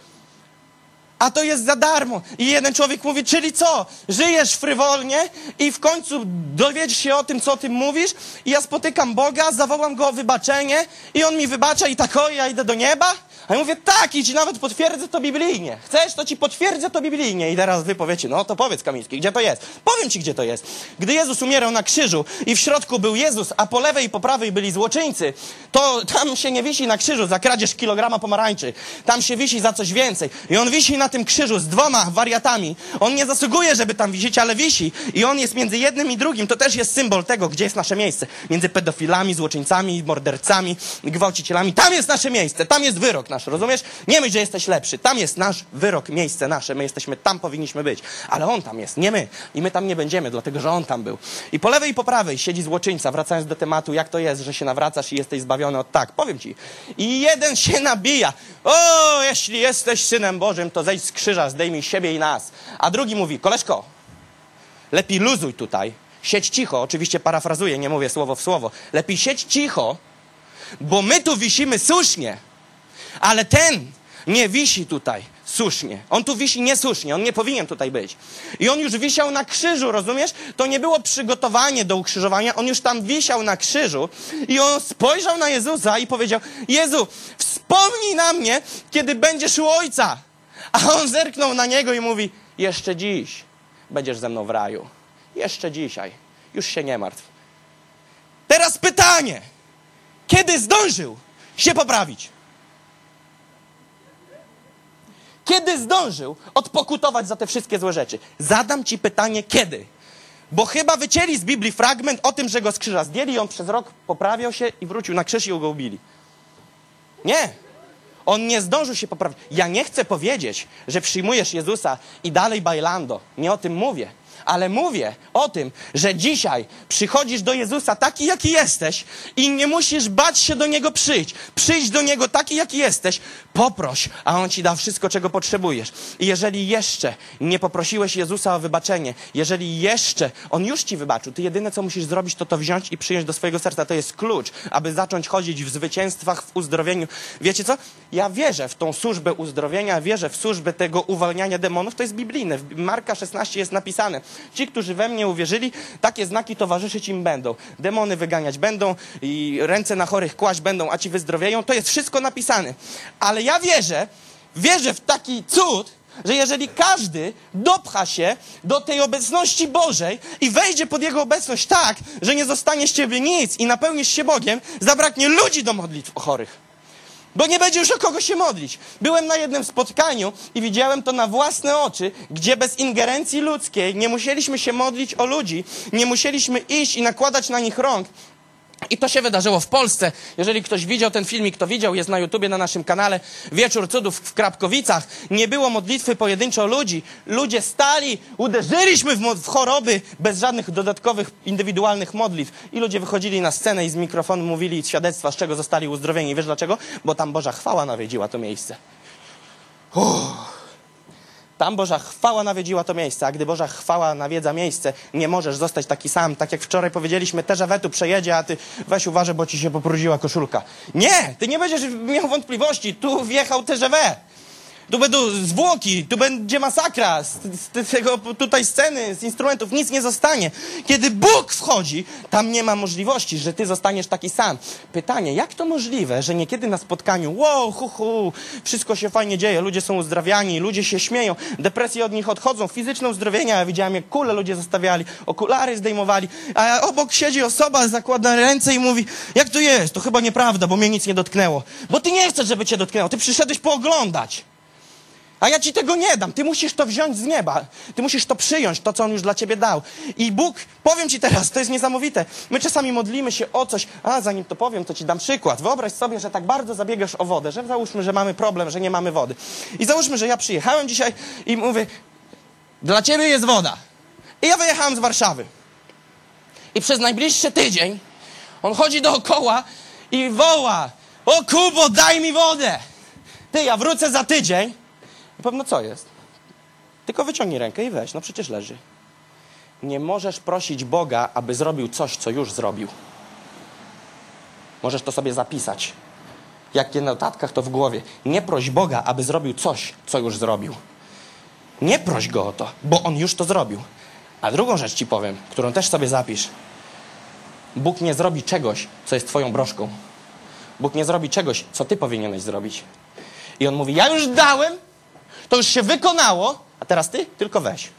A to jest za darmo. I jeden człowiek mówi, czyli co? Żyjesz frywolnie i w końcu dowiedziesz się o tym, co o tym mówisz i ja spotykam Boga, zawołam Go o wybaczenie i On mi wybacza i tak, o, ja idę do nieba? A ja mówię, tak, i ci nawet potwierdzę to biblijnie. Chcesz, to ci potwierdzę to biblijnie. I teraz wy powiecie, no to powiedz, Kamiński, gdzie to jest? Powiem ci, gdzie to jest. Gdy Jezus umierał na krzyżu i w środku był Jezus, a po lewej i po prawej byli złoczyńcy, to tam się nie wisi na krzyżu za kradzież kilograma pomarańczy. Tam się wisi za coś więcej. I On wisi na tym krzyżu z 2 wariatami. On nie zasługuje, żeby tam wisieć, ale wisi. I On jest między jednym i drugim. To też jest symbol tego, gdzie jest nasze miejsce. Między pedofilami, złoczyńcami, mordercami, gwałcicielami. Tam jest nasze miejsce. Tam jest wyrok nasz. Rozumiesz? Nie myśl, że jesteś lepszy. Tam jest nasz wyrok, miejsce nasze. My jesteśmy tam, powinniśmy być. Ale On tam jest, nie my. I my tam nie będziemy, dlatego że On tam był. I po lewej i po prawej siedzi złoczyńca. Wracając do tematu, jak to jest, że się nawracasz i jesteś zbawiony od tak. Powiem ci. I jeden się nabija. O, jeśli jesteś Synem Bożym, to zejdź z krzyża, zdejmij siebie i nas. A drugi mówi, koleżko, lepiej luzuj tutaj. Siedź cicho. Oczywiście parafrazuję, nie mówię słowo w słowo. Lepiej siedź cicho, bo my tu wisimy słusznie. Ale ten nie wisi tutaj słusznie. On tu wisi niesłusznie. On nie powinien tutaj być. I on już wisiał na krzyżu, rozumiesz? To nie było przygotowanie do ukrzyżowania. On już tam wisiał na krzyżu i on spojrzał na Jezusa i powiedział, Jezu, wspomnij na mnie, kiedy będziesz u Ojca. A on zerknął na niego i mówi, jeszcze dziś będziesz ze mną w raju. Jeszcze dzisiaj. Już się nie martw. Teraz pytanie. Kiedy zdążył się poprawić? Kiedy zdążył odpokutować za te wszystkie złe rzeczy? Zadam ci pytanie, kiedy? Bo chyba wycięli z Biblii fragment o tym, że go z krzyża zdjęli i on przez rok poprawiał się i wrócił na krzyż i go ubili. Nie. On nie zdążył się poprawić. Ja nie chcę powiedzieć, że przyjmujesz Jezusa i dalej bailando. Nie o tym mówię. Ale mówię o tym, że dzisiaj przychodzisz do Jezusa taki, jaki jesteś i nie musisz bać się do Niego przyjść. Przyjdź do Niego taki, jaki jesteś, poproś, a On ci da wszystko, czego potrzebujesz. I jeżeli jeszcze nie poprosiłeś Jezusa o wybaczenie, jeżeli jeszcze On już ci wybaczył, ty jedyne, co musisz zrobić, to wziąć i przyjąć do swojego serca. To jest klucz, aby zacząć chodzić w zwycięstwach, w uzdrowieniu. Wiecie co? Ja wierzę w tą służbę uzdrowienia, wierzę w służbę tego uwalniania demonów. To jest biblijne. W Marka 16 jest napisane: ci, którzy we mnie uwierzyli, takie znaki towarzyszyć im będą. Demony wyganiać będą i ręce na chorych kłaść będą, a ci wyzdrowieją. To jest wszystko napisane. Ale ja wierzę w taki cud, że jeżeli każdy dopcha się do tej obecności Bożej i wejdzie pod Jego obecność tak, że nie zostanie z ciebie nic i napełnisz się Bogiem, zabraknie ludzi do modlitw o chorych. Bo nie będzie już o kogo się modlić. Byłem na jednym spotkaniu i widziałem to na własne oczy, gdzie bez ingerencji ludzkiej nie musieliśmy się modlić o ludzi, nie musieliśmy iść i nakładać na nich rąk. I to się wydarzyło w Polsce. Jeżeli ktoś widział ten filmik, to widział, jest na YouTubie, na naszym kanale Wieczór Cudów w Krapkowicach. Nie było modlitwy pojedynczo ludzi. Ludzie stali, uderzyliśmy w choroby bez żadnych dodatkowych, indywidualnych modlitw. I ludzie wychodzili na scenę i z mikrofonu mówili świadectwa, z czego zostali uzdrowieni. Wiesz dlaczego? Bo tam Boża chwała nawiedziła to miejsce. Tam Boża chwała nawiedziła to miejsce, a gdy Boża chwała nawiedza miejsce, nie możesz zostać taki sam. Tak jak wczoraj powiedzieliśmy, TGW tu przejedzie, a ty weź uważaj, bo ci się poprudziła koszulka. Nie! Ty nie będziesz miał wątpliwości. Tu wjechał TGW. Tu będą zwłoki, tu będzie masakra z tego tutaj sceny, z instrumentów, nic nie zostanie. Kiedy Bóg wchodzi, tam nie ma możliwości, że ty zostaniesz taki sam. Pytanie, jak to możliwe, że niekiedy na spotkaniu, wszystko się fajnie dzieje, ludzie są uzdrawiani, ludzie się śmieją, depresje od nich odchodzą, fizyczne uzdrowienia, ja widziałem, jak kule ludzie zostawiali, okulary zdejmowali, a obok siedzi osoba, zakłada ręce i mówi: jak to jest? To chyba nieprawda, bo mnie nic nie dotknęło. Bo ty nie chcesz, żeby cię dotknęło, ty przyszedłeś pooglądać. A ja ci tego nie dam. Ty musisz to wziąć z nieba. Ty musisz to przyjąć, to, co On już dla ciebie dał. I Bóg, powiem ci teraz, to jest niesamowite. My czasami modlimy się o coś, a zanim to powiem, to ci dam przykład. Wyobraź sobie, że tak bardzo zabiegasz o wodę, że załóżmy, że mamy problem, że nie mamy wody. I załóżmy, że ja przyjechałem dzisiaj i mówię: dla ciebie jest woda. I ja wyjechałem z Warszawy. I przez najbliższy tydzień on chodzi dookoła i woła: o Kubo, daj mi wodę. Ty, ja wrócę za tydzień. I powiem: no co jest? Tylko wyciągnij rękę i weź, no przecież leży. Nie możesz prosić Boga, aby zrobił coś, co już zrobił. Możesz to sobie zapisać. Jak nie na notatkach, to w głowie. Nie proś Boga, aby zrobił coś, co już zrobił. Nie proś Go o to, bo On już to zrobił. A drugą rzecz ci powiem, którą też sobie zapisz. Bóg nie zrobi czegoś, co jest twoją broszką. Bóg nie zrobi czegoś, co ty powinieneś zrobić. I On mówi: ja już dałem, to już się wykonało, a teraz ty tylko weź.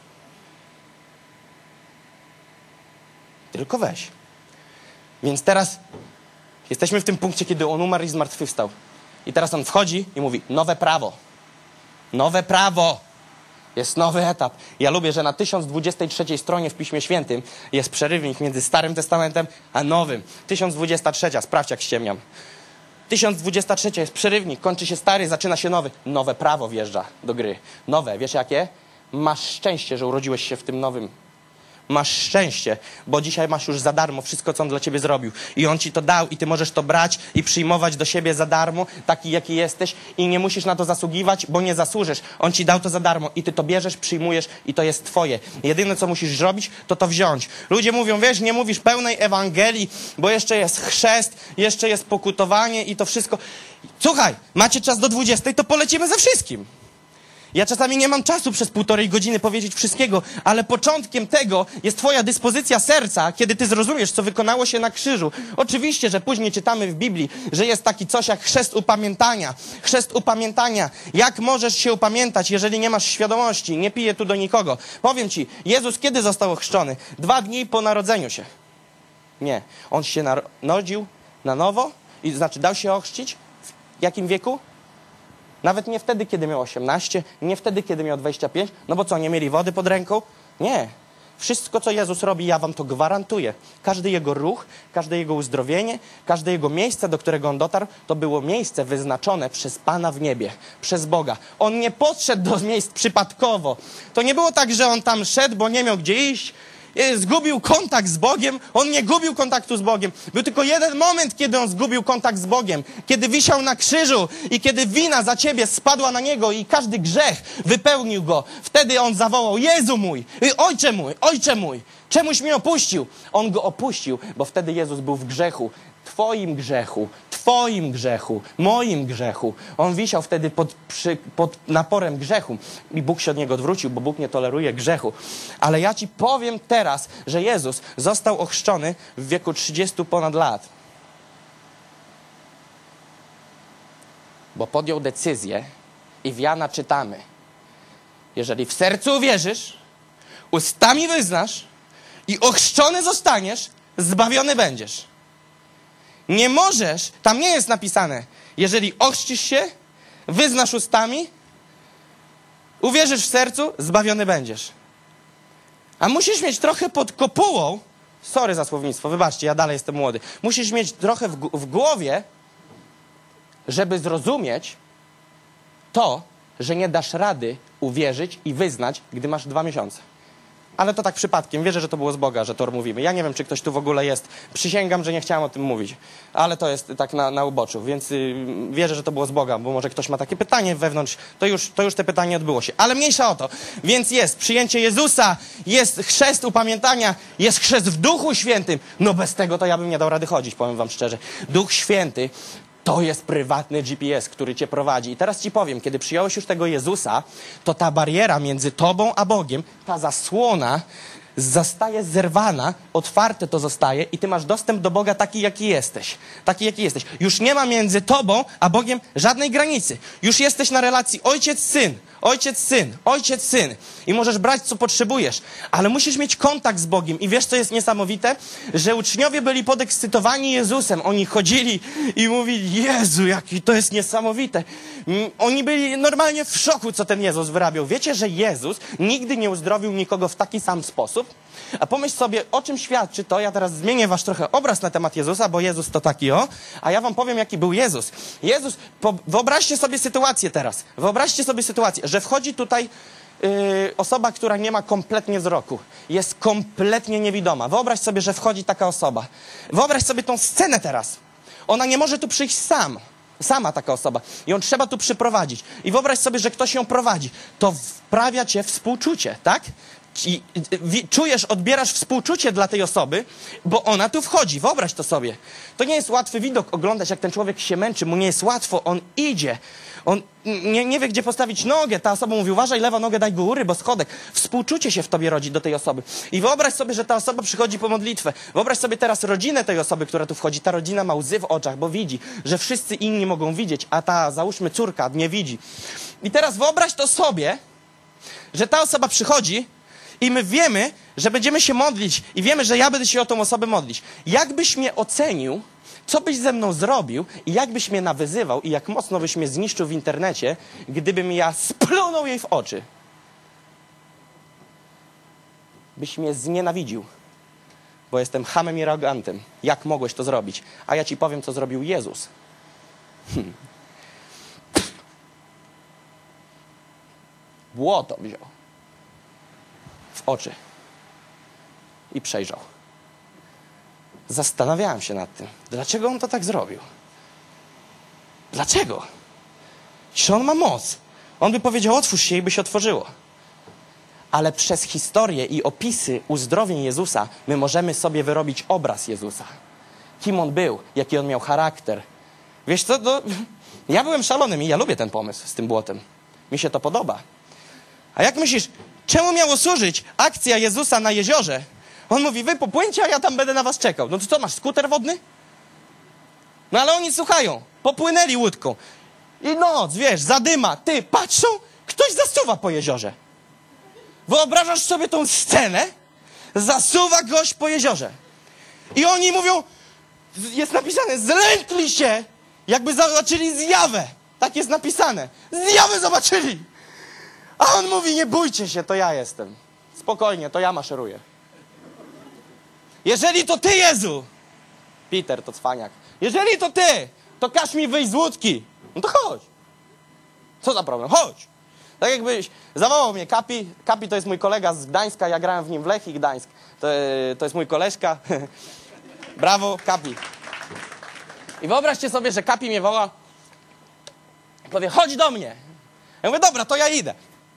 Tylko weź. Więc teraz jesteśmy w tym punkcie, kiedy On umarł i zmartwychwstał. I teraz On wchodzi i mówi: nowe prawo. Nowe prawo. Jest nowy etap. Ja lubię, że na 1023 stronie w Piśmie Świętym jest przerywnik między Starym Testamentem a Nowym. 1023, sprawdź jak ściemniam. 1023 jest przerywnik, kończy się stary, zaczyna się nowy. Nowe prawo wjeżdża do gry. Nowe, wiesz jakie? Masz szczęście, że urodziłeś się w tym nowym. Masz szczęście, bo dzisiaj masz już za darmo wszystko, co On dla ciebie zrobił. I On ci to dał i ty możesz to brać i przyjmować do siebie za darmo, taki jaki jesteś, i nie musisz na to zasługiwać, bo nie zasłużysz. On ci dał to za darmo i ty to bierzesz, przyjmujesz i to jest twoje. Jedyne, co musisz zrobić, to wziąć. Ludzie mówią: wiesz, nie mówisz pełnej Ewangelii, bo jeszcze jest chrzest, jeszcze jest pokutowanie i to wszystko. Słuchaj, macie czas do 20, to polecimy ze wszystkim. Ja czasami nie mam czasu przez 1,5 godziny powiedzieć wszystkiego, ale początkiem tego jest twoja dyspozycja serca, kiedy ty zrozumiesz, co wykonało się na krzyżu. Oczywiście, że później czytamy w Biblii, że jest taki coś jak chrzest upamiętania. Chrzest upamiętania. Jak możesz się upamiętać, jeżeli nie masz świadomości? Nie piję tu do nikogo. Powiem ci, Jezus kiedy został ochrzczony? 2 dni po narodzeniu się. Nie. On się narodził na nowo, i znaczy dał się ochrzcić. W jakim wieku? Nawet nie wtedy, kiedy miał 18, nie wtedy, kiedy miał 25. No bo co, nie mieli wody pod ręką? Nie. Wszystko, co Jezus robi, ja wam to gwarantuję. Każdy Jego ruch, każde Jego uzdrowienie, każde Jego miejsce, do którego On dotarł, to było miejsce wyznaczone przez Pana w niebie, przez Boga. On nie podszedł do miejsc przypadkowo. To nie było tak, że On tam szedł, bo nie miał gdzie iść, zgubił kontakt z Bogiem. On nie gubił kontaktu z Bogiem. Był tylko jeden moment, kiedy On zgubił kontakt z Bogiem. Kiedy wisiał na krzyżu i kiedy wina za ciebie spadła na Niego i każdy grzech wypełnił Go. Wtedy On zawołał: Jezu mój, Ojcze mój, czemuś mnie opuścił? On Go opuścił, bo wtedy Jezus był w grzechu. Twoim grzechu, moim grzechu. On wisiał wtedy pod naporem grzechu i Bóg się od Niego odwrócił, bo Bóg nie toleruje grzechu. Ale ja ci powiem teraz, że Jezus został ochrzczony w wieku 30 ponad lat. Bo podjął decyzję i w Jana czytamy: jeżeli w sercu uwierzysz, ustami wyznasz i ochrzczony zostaniesz, zbawiony będziesz. Nie możesz, tam nie jest napisane, jeżeli ochrzcisz się, wyznasz ustami, uwierzysz w sercu, zbawiony będziesz. A musisz mieć trochę pod kopułą, sorry za słownictwo, wybaczcie, ja dalej jestem młody, musisz mieć trochę w głowie, żeby zrozumieć to, że nie dasz rady uwierzyć i wyznać, gdy masz 2 miesiące. Ale to tak przypadkiem. Wierzę, że to było z Boga, że to mówimy. Ja nie wiem, czy ktoś tu w ogóle jest. Przysięgam, że nie chciałem o tym mówić. Ale to jest tak na uboczu. Więc wierzę, że to było z Boga, bo może ktoś ma takie pytanie wewnątrz. To już te pytanie odbyło się. Ale mniejsza o to. Więc jest przyjęcie Jezusa, jest chrzest upamiętania, jest chrzest w Duchu Świętym. No bez tego to ja bym nie dał rady chodzić, powiem wam szczerze. Duch Święty to jest prywatny GPS, który cię prowadzi. I teraz ci powiem, kiedy przyjąłeś już tego Jezusa, to ta bariera między tobą a Bogiem, ta zasłona zostaje zerwana, otwarte to zostaje i ty masz dostęp do Boga taki, jaki jesteś. Taki, jaki jesteś. Już nie ma między tobą a Bogiem żadnej granicy. Już jesteś na relacji ojciec-syn, ojciec-syn, ojciec-syn. I możesz brać, co potrzebujesz. Ale musisz mieć kontakt z Bogiem. I wiesz, co jest niesamowite? Że uczniowie byli podekscytowani Jezusem. Oni chodzili i mówili: Jezu, jaki to jest niesamowite. Oni byli normalnie w szoku, co ten Jezus wyrabiał. Wiecie, że Jezus nigdy nie uzdrowił nikogo w taki sam sposób? A pomyśl sobie, o czym świadczy to. Ja teraz zmienię wasz trochę obraz na temat Jezusa, bo Jezus to taki a ja wam powiem, jaki był Jezus. Wyobraźcie sobie sytuację teraz. Wyobraźcie sobie sytuację, że wchodzi tutaj osoba, która nie ma kompletnie wzroku. Jest kompletnie niewidoma. Wyobraź sobie, że wchodzi taka osoba. Wyobraź sobie tą scenę teraz. Ona nie może tu przyjść sama taka osoba. Ją trzeba tu przyprowadzić. I wyobraź sobie, że ktoś ją prowadzi. To wprawia cię współczucie, tak? I czujesz, odbierasz współczucie dla tej osoby, bo ona tu wchodzi. Wyobraź to sobie. To nie jest łatwy widok oglądać, jak ten człowiek się męczy. Mu nie jest łatwo. On idzie. On nie wie, gdzie postawić nogę. Ta osoba mówi: uważaj, lewa nogę daj góry, bo schodek. Współczucie się w tobie rodzi do tej osoby. I wyobraź sobie, że ta osoba przychodzi po modlitwę. Wyobraź sobie teraz rodzinę tej osoby, która tu wchodzi. Ta rodzina ma łzy w oczach, bo widzi, że wszyscy inni mogą widzieć, a ta, załóżmy, córka nie widzi. I teraz wyobraź to sobie, że ta osoba przychodzi i my wiemy, że będziemy się modlić i wiemy, że ja będę się o tą osobę modlić. Jak byś mnie ocenił, co byś ze mną zrobił i jak byś mnie nawyzywał i jak mocno byś mnie zniszczył w internecie, gdybym ja splunął jej w oczy? Byś mnie znienawidził, bo jestem chamem i arogantem. Jak mogłeś to zrobić? A ja ci powiem, co zrobił Jezus. Błoto wziął w oczy i przejrzał. Zastanawiałem się nad tym, dlaczego on to tak zrobił. Dlaczego? Czy on ma moc? On by powiedział: otwórz się, i by się otworzyło. Ale przez historię i opisy uzdrowień Jezusa my możemy sobie wyrobić obraz Jezusa. Kim on był, jaki on miał charakter. Wiesz co, ja byłem szalonym i ja lubię ten pomysł z tym błotem. Mi się to podoba. A jak myślisz, czemu miało służyć akcja Jezusa na jeziorze? On mówi: wy popłyńcie, a ja tam będę na was czekał. No to co, masz skuter wodny? No ale oni słuchają. Popłynęli łódką. I noc, wiesz, zadyma. Ty, patrzą, ktoś zasuwa po jeziorze. Wyobrażasz sobie tą scenę? Zasuwa gość po jeziorze. I oni mówią, jest napisane, zlękli się, jakby zobaczyli zjawę. Tak jest napisane. Zjawę zobaczyli. A on mówi: nie bójcie się, to ja jestem. Spokojnie, to ja maszeruję. Jeżeli to ty, Jezu! Peter to cwaniak. Jeżeli to ty, to każ mi wyjść z łódki. No to chodź. Co za problem? Chodź. Tak jakbyś zawołał mnie Kapi. Kapi to jest mój kolega z Gdańska. Ja grałem w nim w Lechii Gdańsk. To jest mój koleżka. Brawo, Kapi. I wyobraźcie sobie, że Kapi mnie woła. Powie, chodź do mnie. Ja mówię, dobra, to ja idę.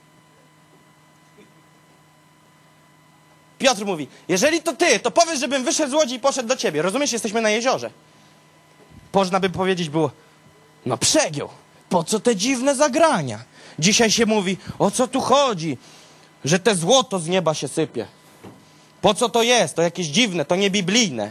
Piotr mówi, jeżeli to ty, to powiedz, żebym wyszedł z łodzi i poszedł do ciebie. Rozumiesz, jesteśmy na jeziorze. Można by powiedzieć było, no przegiął. Po co te dziwne zagrania? Dzisiaj się mówi, o co tu chodzi? Że te złoto z nieba się sypie. Po co to jest? To jakieś dziwne, to niebiblijne.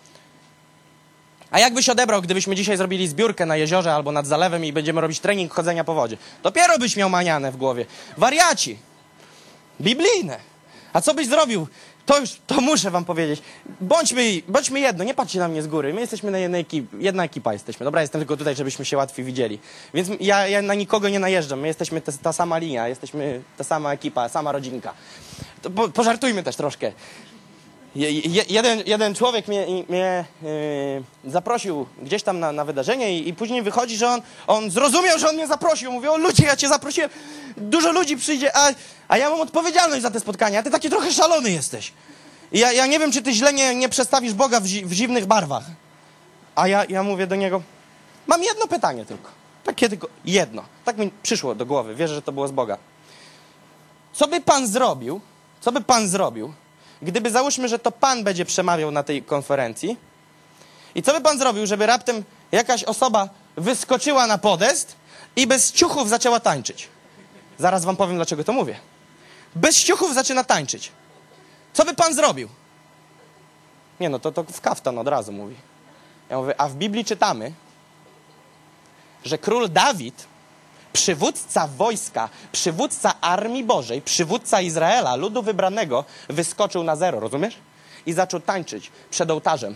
A jakbyś odebrał, gdybyśmy dzisiaj zrobili zbiórkę na jeziorze albo nad zalewem i będziemy robić trening chodzenia po wodzie? Dopiero byś miał manianę w głowie. Wariaci. Biblijne. A co byś zrobił? To muszę wam powiedzieć. Bądźmy jedno, nie patrzcie na mnie z góry. My jesteśmy na jedna ekipa jesteśmy. Dobra, jestem tylko tutaj, żebyśmy się łatwiej widzieli. Więc ja na nikogo nie najeżdżam. My jesteśmy ta sama linia, jesteśmy ta sama ekipa, sama rodzinka. To pożartujmy też troszkę. Jeden człowiek mnie zaprosił gdzieś tam na wydarzenie i później wychodzi, że on zrozumiał, że on mnie zaprosił. Mówi, o ludzie, ja cię zaprosiłem, dużo ludzi przyjdzie, a ja mam odpowiedzialność za te spotkania, a ty taki trochę szalony jesteś. I ja nie wiem, czy ty źle nie przedstawisz Boga w dziwnych barwach. A ja mówię do niego, mam jedno pytanie tylko. Takie tylko jedno. Tak mi przyszło do głowy, wierzę, że to było z Boga. Co by pan zrobił, gdyby załóżmy, że to pan będzie przemawiał na tej konferencji i co by pan zrobił, żeby raptem jakaś osoba wyskoczyła na podest i bez ciuchów zaczęła tańczyć? Zaraz wam powiem, dlaczego to mówię. Bez ciuchów zaczyna tańczyć. Co by pan zrobił? Nie no, to w kaftan od razu mówi. Ja mówię, a w Biblii czytamy, że król Dawid, przywódca wojska, przywódca armii Bożej, przywódca Izraela, ludu wybranego, wyskoczył na zero, rozumiesz? I zaczął tańczyć przed ołtarzem.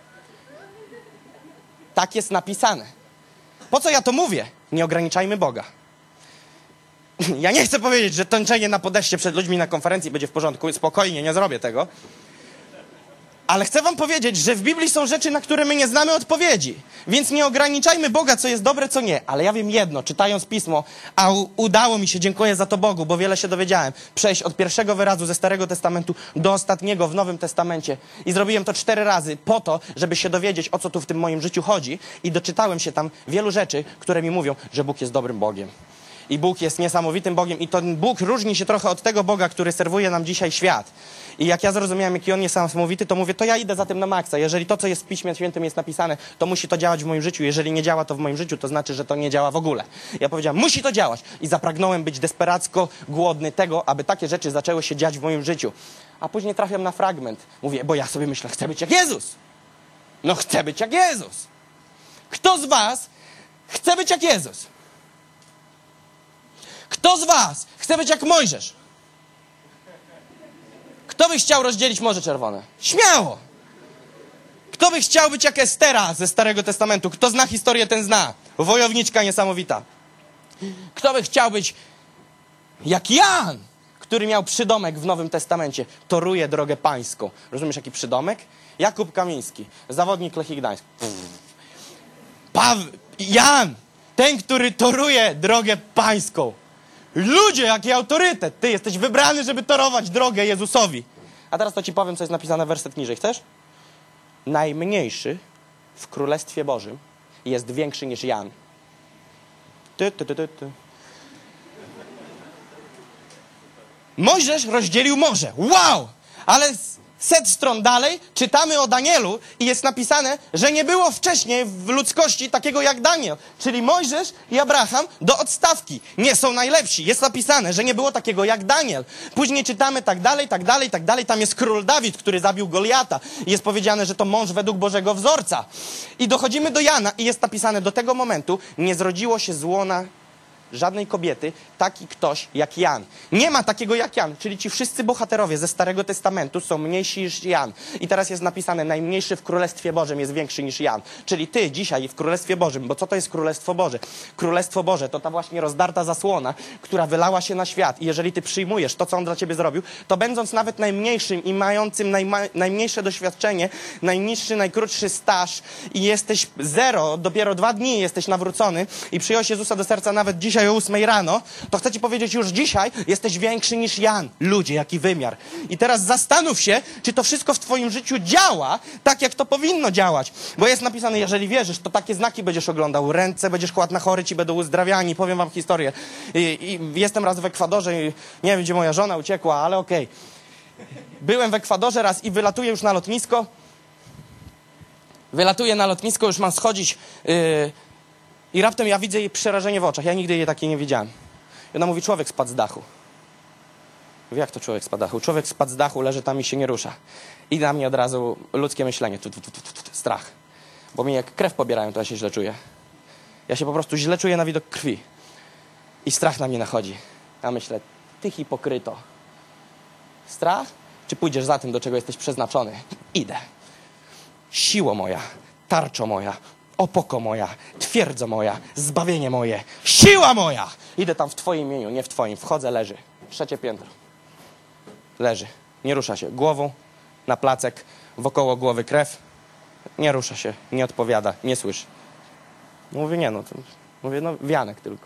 Tak jest napisane. Po co ja to mówię? Nie ograniczajmy Boga. Ja nie chcę powiedzieć, że tańczenie na podejście przed ludźmi na konferencji będzie w porządku. Spokojnie, nie zrobię tego. Ale chcę wam powiedzieć, że w Biblii są rzeczy, na które my nie znamy odpowiedzi. Więc nie ograniczajmy Boga, co jest dobre, co nie. Ale ja wiem jedno, czytając Pismo, a udało mi się, dziękuję za to Bogu, bo wiele się dowiedziałem, przejść od pierwszego wyrazu ze Starego Testamentu do ostatniego w Nowym Testamencie. I zrobiłem to 4 razy po to, żeby się dowiedzieć, o co tu w tym moim życiu chodzi. I doczytałem się tam wielu rzeczy, które mi mówią, że Bóg jest dobrym Bogiem. I Bóg jest niesamowitym Bogiem i ten Bóg różni się trochę od tego Boga, który serwuje nam dzisiaj świat. I jak ja zrozumiałem, jaki On jest niesamowity, to mówię, to ja idę za tym na maksa. Jeżeli to, co jest w Piśmie Świętym jest napisane, to musi to działać w moim życiu. Jeżeli nie działa to w moim życiu, to znaczy, że to nie działa w ogóle. Ja powiedziałem, musi to działać. I zapragnąłem być desperacko głodny tego, aby takie rzeczy zaczęły się dziać w moim życiu. A później trafiam na fragment. Mówię, bo ja sobie myślę, chcę być jak Jezus. No chcę być jak Jezus. Kto z was chce być jak Jezus? Kto z was chce być jak Mojżesz? Kto by chciał rozdzielić Morze Czerwone? Śmiało! Kto by chciał być jak Estera ze Starego Testamentu? Kto zna historię, ten zna. Wojowniczka niesamowita. Kto by chciał być jak Jan, który miał przydomek w Nowym Testamencie? Toruje drogę pańską. Rozumiesz, jaki przydomek? Jakub Kamiński, zawodnik Lechii Gdańsk. Jan, ten, który toruje drogę pańską. Ludzie, jaki autorytet! Ty jesteś wybrany, żeby torować drogę Jezusowi. A teraz to ci powiem, co jest napisane werset niżej. Chcesz? Najmniejszy w Królestwie Bożym jest większy niż Jan. Mojżesz rozdzielił morze. Wow! Ale 100 stron dalej czytamy o Danielu i jest napisane, że nie było wcześniej w ludzkości takiego jak Daniel. Czyli Mojżesz i Abraham do odstawki. Nie są najlepsi. Jest napisane, że nie było takiego jak Daniel. Później czytamy tak dalej, tak dalej, tak dalej. Tam jest król Dawid, który zabił Goliata. Jest powiedziane, że to mąż według Bożego wzorca. I dochodzimy do Jana i jest napisane, do tego momentu nie zrodziło się z łona żadnej kobiety taki ktoś jak Jan. Nie ma takiego jak Jan, czyli ci wszyscy bohaterowie ze Starego Testamentu są mniejsi niż Jan. I teraz jest napisane, najmniejszy w Królestwie Bożym jest większy niż Jan. Czyli ty dzisiaj w Królestwie Bożym, bo co to jest Królestwo Boże? Królestwo Boże to ta właśnie rozdarta zasłona, która wylała się na świat. I jeżeli ty przyjmujesz to, co on dla ciebie zrobił, to będąc nawet najmniejszym i mającym najmniejsze doświadczenie, najniższy, najkrótszy staż i jesteś zero, dopiero 2 dni jesteś nawrócony i przyjąłeś Jezusa do serca nawet dzisiaj o 8 rano, to chcę ci powiedzieć, już dzisiaj jesteś większy niż Jan. Ludzie, jaki wymiar. I teraz zastanów się, czy to wszystko w twoim życiu działa tak, jak to powinno działać. Bo jest napisane, jeżeli wierzysz, to takie znaki będziesz oglądał. Ręce będziesz kładł na chory, ci będą uzdrawiani. Powiem wam historię. I jestem raz w Ekwadorze i nie wiem, gdzie moja żona uciekła, ale okej. Byłem w Ekwadorze raz i wylatuję już na lotnisko. Wylatuję na lotnisko, już mam schodzić i raptem ja widzę jej przerażenie w oczach. Ja nigdy jej takiej nie widziałem. I ona mówi, człowiek spadł z dachu. Mówię, jak to człowiek spadł z dachu? Człowiek spadł z dachu, leży tam i się nie rusza. I na mnie od razu ludzkie myślenie, strach. Bo mi jak krew pobierają, to ja się źle czuję. Ja się po prostu źle czuję na widok krwi. I strach na mnie nachodzi. Ja myślę, ty hipokryto. Strach? Czy pójdziesz za tym, do czego jesteś przeznaczony? Idę. Siło moja, tarczo moja, opoko moja, twierdzo moja, zbawienie moje, siła moja! Idę tam w twoim imieniu, nie w twoim. Wchodzę, leży. 3. piętro. Leży. Nie rusza się. Głową na placek, wokoło głowy krew. Nie rusza się, nie odpowiada, nie słyszy. Mówię, nie no. Mówię, no wianek tylko.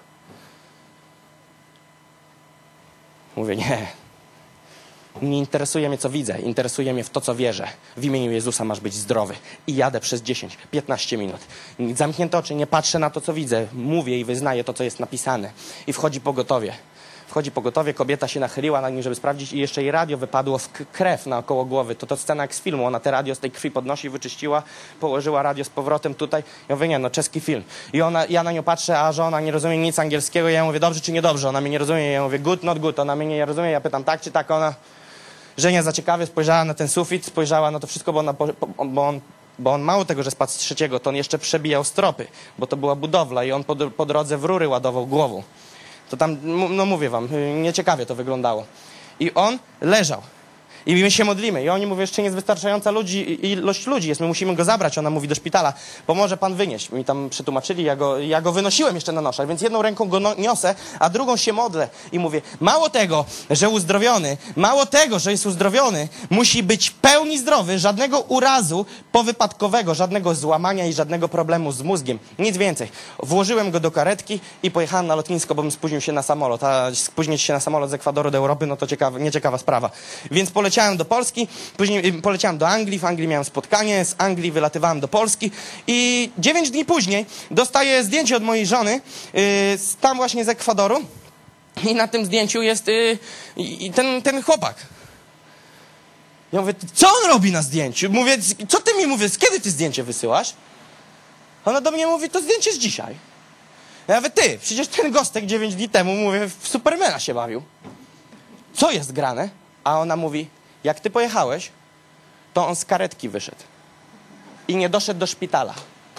Mówię, nie. Nie interesuje mnie, co widzę. Interesuje mnie w to, co wierzę. W imieniu Jezusa masz być zdrowy. I jadę przez 10-15 minut. Zamknięte oczy, nie patrzę na to, co widzę. Mówię i wyznaję to, co jest napisane. I wchodzi pogotowie. Wchodzi pogotowie, kobieta się nachyliła nad nim, żeby sprawdzić i jeszcze jej radio wypadło w krew naokoło głowy. To scena jak z filmu. Ona te radio z tej krwi podnosi, wyczyściła, położyła radio z powrotem tutaj. Ja mówię, nie no, czeski film. I ja na nią patrzę, a że ona nie rozumie nic angielskiego. Ja mówię, dobrze czy niedobrze? Ona mnie nie rozumie. Ja mówię, good, not good. Ona mnie nie rozumie. Ja pytam, tak czy tak? Ona, że nie za ciekawie, spojrzała na ten sufit, spojrzała na to wszystko, bo on mało tego, że spadł z 3, to on jeszcze przebijał stropy, bo to była budowla i on po drodze w rury ładował głową. To tam, no mówię wam, nieciekawie to wyglądało. I on leżał. I my się modlimy. I oni mówią, jeszcze nie jest wystarczająca ilość ludzi jest, my musimy go zabrać. Ona mówi do szpitala, pomoże pan wynieść. Mi tam przetłumaczyli, ja go wynosiłem jeszcze na noszach, więc jedną ręką go niosę, a drugą się modlę. I mówię, mało tego, że uzdrowiony, mało tego, że jest uzdrowiony, musi być pełni zdrowy, żadnego urazu powypadkowego, żadnego złamania i żadnego problemu z mózgiem. Nic więcej. Włożyłem go do karetki i pojechałem na lotnisko, bo bym spóźnił się na samolot. A spóźnić się na samolot z Ekwadoru do Europy, no to nieciekawa sprawa. Więc poleciałem do Polski, później poleciałem do Anglii, w Anglii miałem spotkanie, z Anglii wylatywałem do Polski i 9 dni później dostaję zdjęcie od mojej żony, tam właśnie z Ekwadoru i na tym zdjęciu jest ten chłopak. Ja mówię, co on robi na zdjęciu? Mówię, co ty mi mówisz, kiedy ty zdjęcie wysyłasz? Ona do mnie mówi, to zdjęcie z dzisiaj. Ja mówię, ty, przecież ten gostek 9 dni temu, mówię, w Supermana się bawił. Co jest grane? A ona mówi, jak ty pojechałeś, to on z karetki wyszedł. I nie doszedł do szpitala.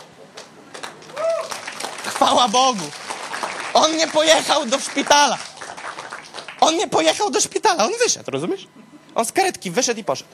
Chwała Bogu! On nie pojechał do szpitala. On nie pojechał do szpitala, on wyszedł, rozumiesz? On z karetki wyszedł i poszedł.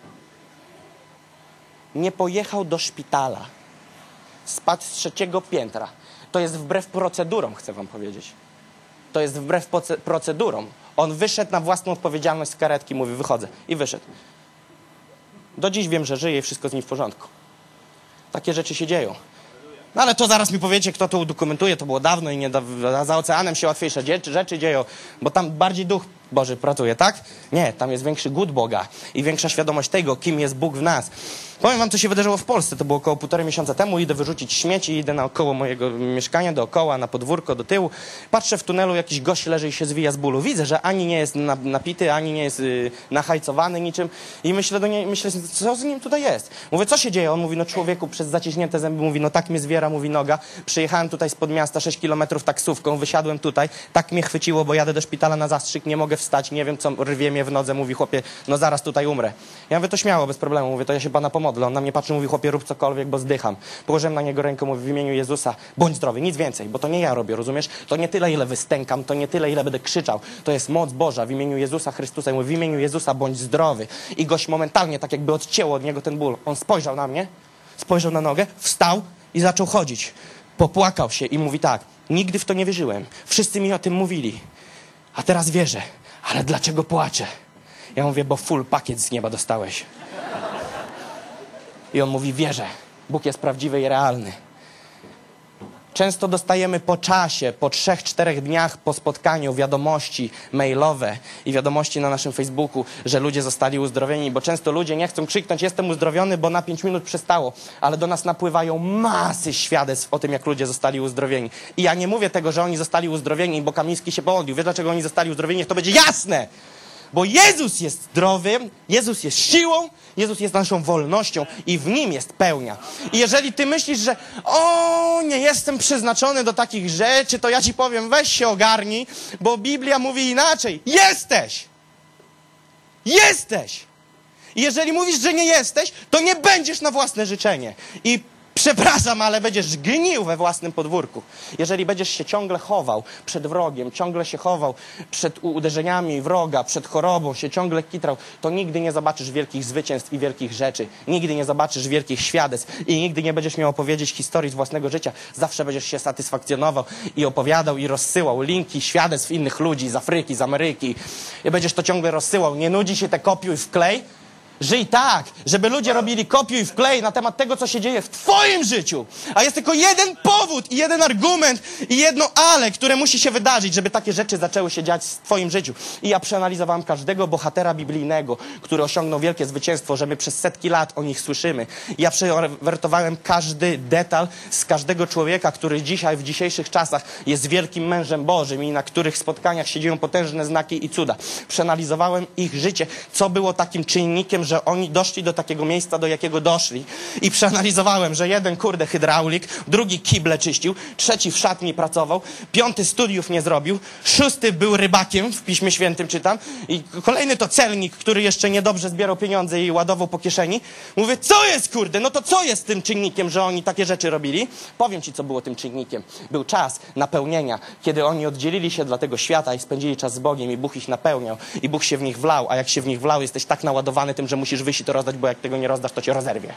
Nie pojechał do szpitala. Spadł z 3. piętra. To jest wbrew procedurom, chcę wam powiedzieć. To jest wbrew procedurom. On wyszedł na własną odpowiedzialność z karetki, mówi, wychodzę. I wyszedł. Do dziś wiem, że żyje i wszystko z nim w porządku. Takie rzeczy się dzieją. No ale to zaraz mi powiecie, kto to udokumentuje, to było dawno i za oceanem się łatwiejsze rzeczy dzieją, bo tam bardziej Duch Boży pracuje, tak? Nie, tam jest większy głód Boga i większa świadomość tego, kim jest Bóg w nas. Powiem wam, co się wydarzyło w Polsce. To było około 1,5 miesiąca temu. Idę wyrzucić śmieci, idę naokoło mojego mieszkania, dookoła, na podwórko, do tyłu. Patrzę w tunelu, jakiś gość leży i się zwija z bólu. Widzę, że ani nie jest napity, ani nie jest nahajcowany niczym. I myślę, co z nim tutaj jest? Mówię, co się dzieje? On mówi, no człowieku, przez zaciśnięte zęby, mówi, no tak mnie zwiera, mówi noga. Przyjechałem tutaj spod miasta 6 kilometrów taksówką, wysiadłem tutaj, tak mnie chwyciło, bo jadę do szpitala na zastrzyk, nie mogę mogę wstać, nie wiem co, rwie mnie w nodze, mówi chłopie, no zaraz tutaj umrę. Ja mówię, to śmiało, bez problemu, mówię, to ja się Pana pomodlę. On na mnie patrzy, mówi, chłopie, rób cokolwiek, bo zdycham. Położyłem na niego rękę, mówię, w imieniu Jezusa, bądź zdrowy, nic więcej, bo to nie ja robię, rozumiesz? To nie tyle, ile wystękam, to nie tyle, ile będę krzyczał. To jest moc Boża w imieniu Jezusa Chrystusa. Mówię, w imieniu Jezusa bądź zdrowy. I gość momentalnie, tak jakby odcięło od niego ten ból. On spojrzał na mnie, spojrzał na nogę, wstał i zaczął chodzić. Popłakał się i mówi tak, nigdy w to nie wierzyłem. Wszyscy mi o tym mówili. A teraz wierzę. Ale dlaczego płaczę? Ja mówię, bo full pakiet z nieba dostałeś. I on mówi, wierzę. Bóg jest prawdziwy i realny. Często dostajemy po czasie, po 3-4 dniach po spotkaniu wiadomości mailowe i wiadomości na naszym Facebooku, że ludzie zostali uzdrowieni, bo często ludzie nie chcą krzyknąć, jestem uzdrowiony, bo na 5 minut przestało, ale do nas napływają masy świadectw o tym, jak ludzie zostali uzdrowieni. I ja nie mówię tego, że oni zostali uzdrowieni, bo Kamiński się pomodlił. Wiesz, dlaczego oni zostali uzdrowieni? Niech to będzie jasne! Bo Jezus jest zdrowy, Jezus jest siłą, Jezus jest naszą wolnością i w Nim jest pełnia. I jeżeli ty myślisz, że nie jestem przeznaczony do takich rzeczy, to ja ci powiem, weź się ogarnij, bo Biblia mówi inaczej. Jesteś! Jesteś! I jeżeli mówisz, że nie jesteś, to nie będziesz na własne życzenie. I przepraszam, ale będziesz gnił we własnym podwórku. Jeżeli będziesz się ciągle chował przed wrogiem, ciągle się chował przed uderzeniami wroga, przed chorobą, się ciągle kitrał, to nigdy nie zobaczysz wielkich zwycięstw i wielkich rzeczy. Nigdy nie zobaczysz wielkich świadectw i nigdy nie będziesz miał opowiedzieć historii z własnego życia. Zawsze będziesz się satysfakcjonował i opowiadał i rozsyłał linki świadectw innych ludzi z Afryki, z Ameryki. I będziesz to ciągle rozsyłał. Nie nudzi się te kopiuj wklej? Żyj tak, żeby ludzie robili kopiuj wklej na temat tego, co się dzieje w twoim życiu. A jest tylko jeden powód i jeden argument i jedno ale, które musi się wydarzyć, żeby takie rzeczy zaczęły się dziać w twoim życiu. I ja przeanalizowałem każdego bohatera biblijnego, który osiągnął wielkie zwycięstwo, że my przez setki lat o nich słyszymy. Ja przewertowałem każdy detal z każdego człowieka, który dzisiaj, w dzisiejszych czasach jest wielkim mężem Bożym i na których spotkaniach się dzieją potężne znaki i cuda. Przeanalizowałem ich życie, co było takim czynnikiem, że oni doszli do takiego miejsca, do jakiego doszli. I przeanalizowałem, że jeden, hydraulik, drugi kible czyścił, trzeci w szatni pracował, 5 studiów nie zrobił, 6 był rybakiem, w Piśmie Świętym czytam, i kolejny to celnik, który jeszcze niedobrze zbierał pieniądze i ładował po kieszeni. Mówię, co jest, no to co jest tym czynnikiem, że oni takie rzeczy robili? Powiem ci, co było tym czynnikiem. Był czas napełnienia, kiedy oni oddzielili się dla tego świata i spędzili czas z Bogiem i Bóg ich napełniał i Bóg się w nich wlał, a jak się w nich wlał, jesteś tak naładowany tym, że musisz wyjść i to rozdać, bo jak tego nie rozdasz, to cię rozerwie.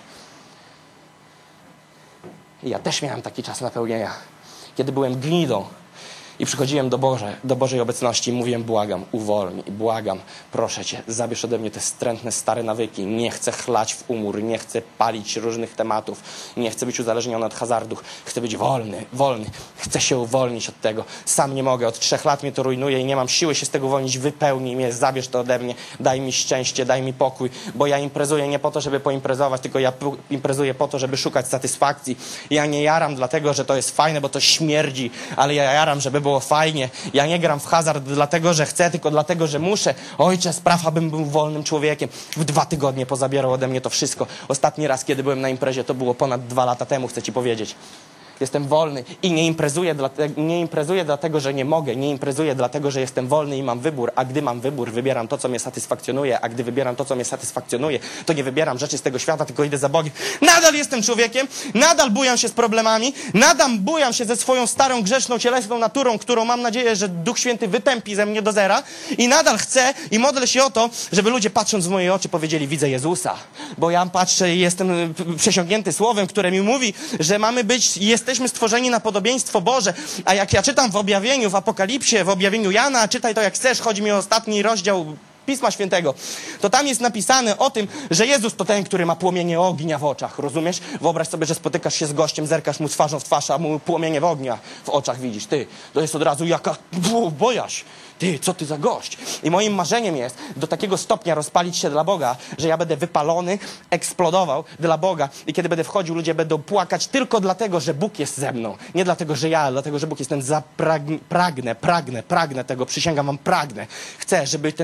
I ja też miałem taki czas napełnienia, kiedy byłem gnidą i przychodziłem do Bożej obecności i mówiłem, błagam, uwolnij, błagam, proszę Cię, zabierz ode mnie te wstrętne, stare nawyki. Nie chcę chlać w umór, nie chcę palić różnych tematów, nie chcę być uzależniony od hazardu, chcę być wolny, chcę się uwolnić od tego. Sam nie mogę, od 3 lat mnie to rujnuje i nie mam siły się z tego uwolnić. Wypełnij mnie, zabierz to ode mnie, daj mi szczęście, daj mi pokój, bo ja imprezuję nie po to, żeby poimprezować, tylko ja imprezuję po to, żeby szukać satysfakcji. Ja nie jaram dlatego, że to jest fajne, bo to śmierdzi, ale ja jaram, żeby było fajnie. Ja nie gram w hazard dlatego, że chcę, tylko dlatego, że muszę. Ojcze, spraw, abym był wolnym człowiekiem. W 2 tygodnie pozabierał ode mnie to wszystko. Ostatni raz, kiedy byłem na imprezie, to było ponad 2 lata temu, chcę ci powiedzieć. Jestem wolny i nie imprezuję dlatego, że nie mogę. Nie imprezuję dlatego, że jestem wolny i mam wybór. A gdy mam wybór, wybieram to, co mnie satysfakcjonuje. A gdy wybieram to, co mnie satysfakcjonuje, to nie wybieram rzeczy z tego świata, tylko idę za Bogiem. Nadal jestem człowiekiem, nadal bujam się z problemami, nadal bujam się ze swoją starą, grzeszną, cielesną naturą, którą mam nadzieję, że Duch Święty wytępi ze mnie do zera. I nadal chcę i modlę się o to, żeby ludzie patrząc w moje oczy powiedzieli, widzę Jezusa. Bo ja patrzę i jestem przesiągnięty słowem, które mi mówi, że mamy być, jesteśmy stworzeni na podobieństwo Boże. A jak ja czytam w objawieniu, w Apokalipsie, w objawieniu Jana, czytaj to jak chcesz, chodzi mi o ostatni rozdział Pisma Świętego, to tam jest napisane o tym, że Jezus to ten, który ma płomienie ognia w oczach, rozumiesz? Wyobraź sobie, że spotykasz się z gościem, zerkasz mu twarzą w twarz, a mu płomienie ognia w oczach widzisz. Ty, to jest od razu jaka bojaźń. Ty, co ty za gość? I moim marzeniem jest do takiego stopnia rozpalić się dla Boga, że ja będę wypalony, eksplodował dla Boga i kiedy będę wchodził, ludzie będą płakać tylko dlatego, że Bóg jest ze mną. Nie dlatego, że ja, ale dlatego, że Bóg jest ten pragnę tego, przysięgam wam, pragnę. Chcę, żeby ten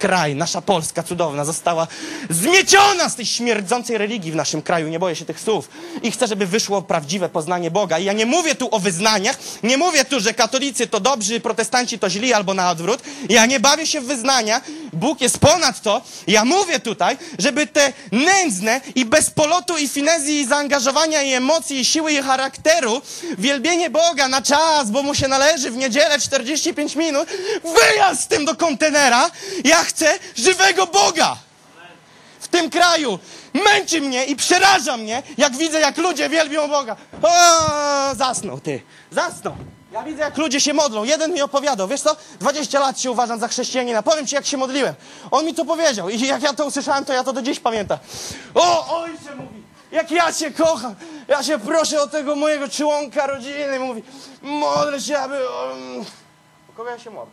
kraj, nasza Polska cudowna została zmieciona z tej śmierdzącej religii w naszym kraju. Nie boję się tych słów. I chcę, żeby wyszło prawdziwe poznanie Boga. I ja nie mówię tu o wyznaniach, nie mówię tu, że katolicy to dobrzy, protestanci to źli albo na odwrót. Ja nie bawię się w wyznania. Bóg jest ponad to. Ja mówię tutaj, żeby te nędzne i bez polotu i finezji i zaangażowania i emocji i siły i charakteru wielbienie Boga na czas, bo mu się należy w niedzielę 45 minut, wyjazd z tym do kontenera. Ja chcę żywego Boga w tym kraju. Męczy mnie i przeraża mnie, jak widzę, jak ludzie wielbią Boga. O, zasnął ty, zasnął. Ja widzę, jak ludzie się modlą. Jeden mi opowiadał, wiesz co, 20 lat się uważam za chrześcijanina. Powiem ci, jak się modliłem. On mi to powiedział i jak ja to usłyszałem, to ja to do dziś pamiętam. O, ojcze, mówi, jak ja cię kocham. Ja się proszę o tego mojego członka rodziny. Mówi, modlę się, aby... O kogo ja się modlę?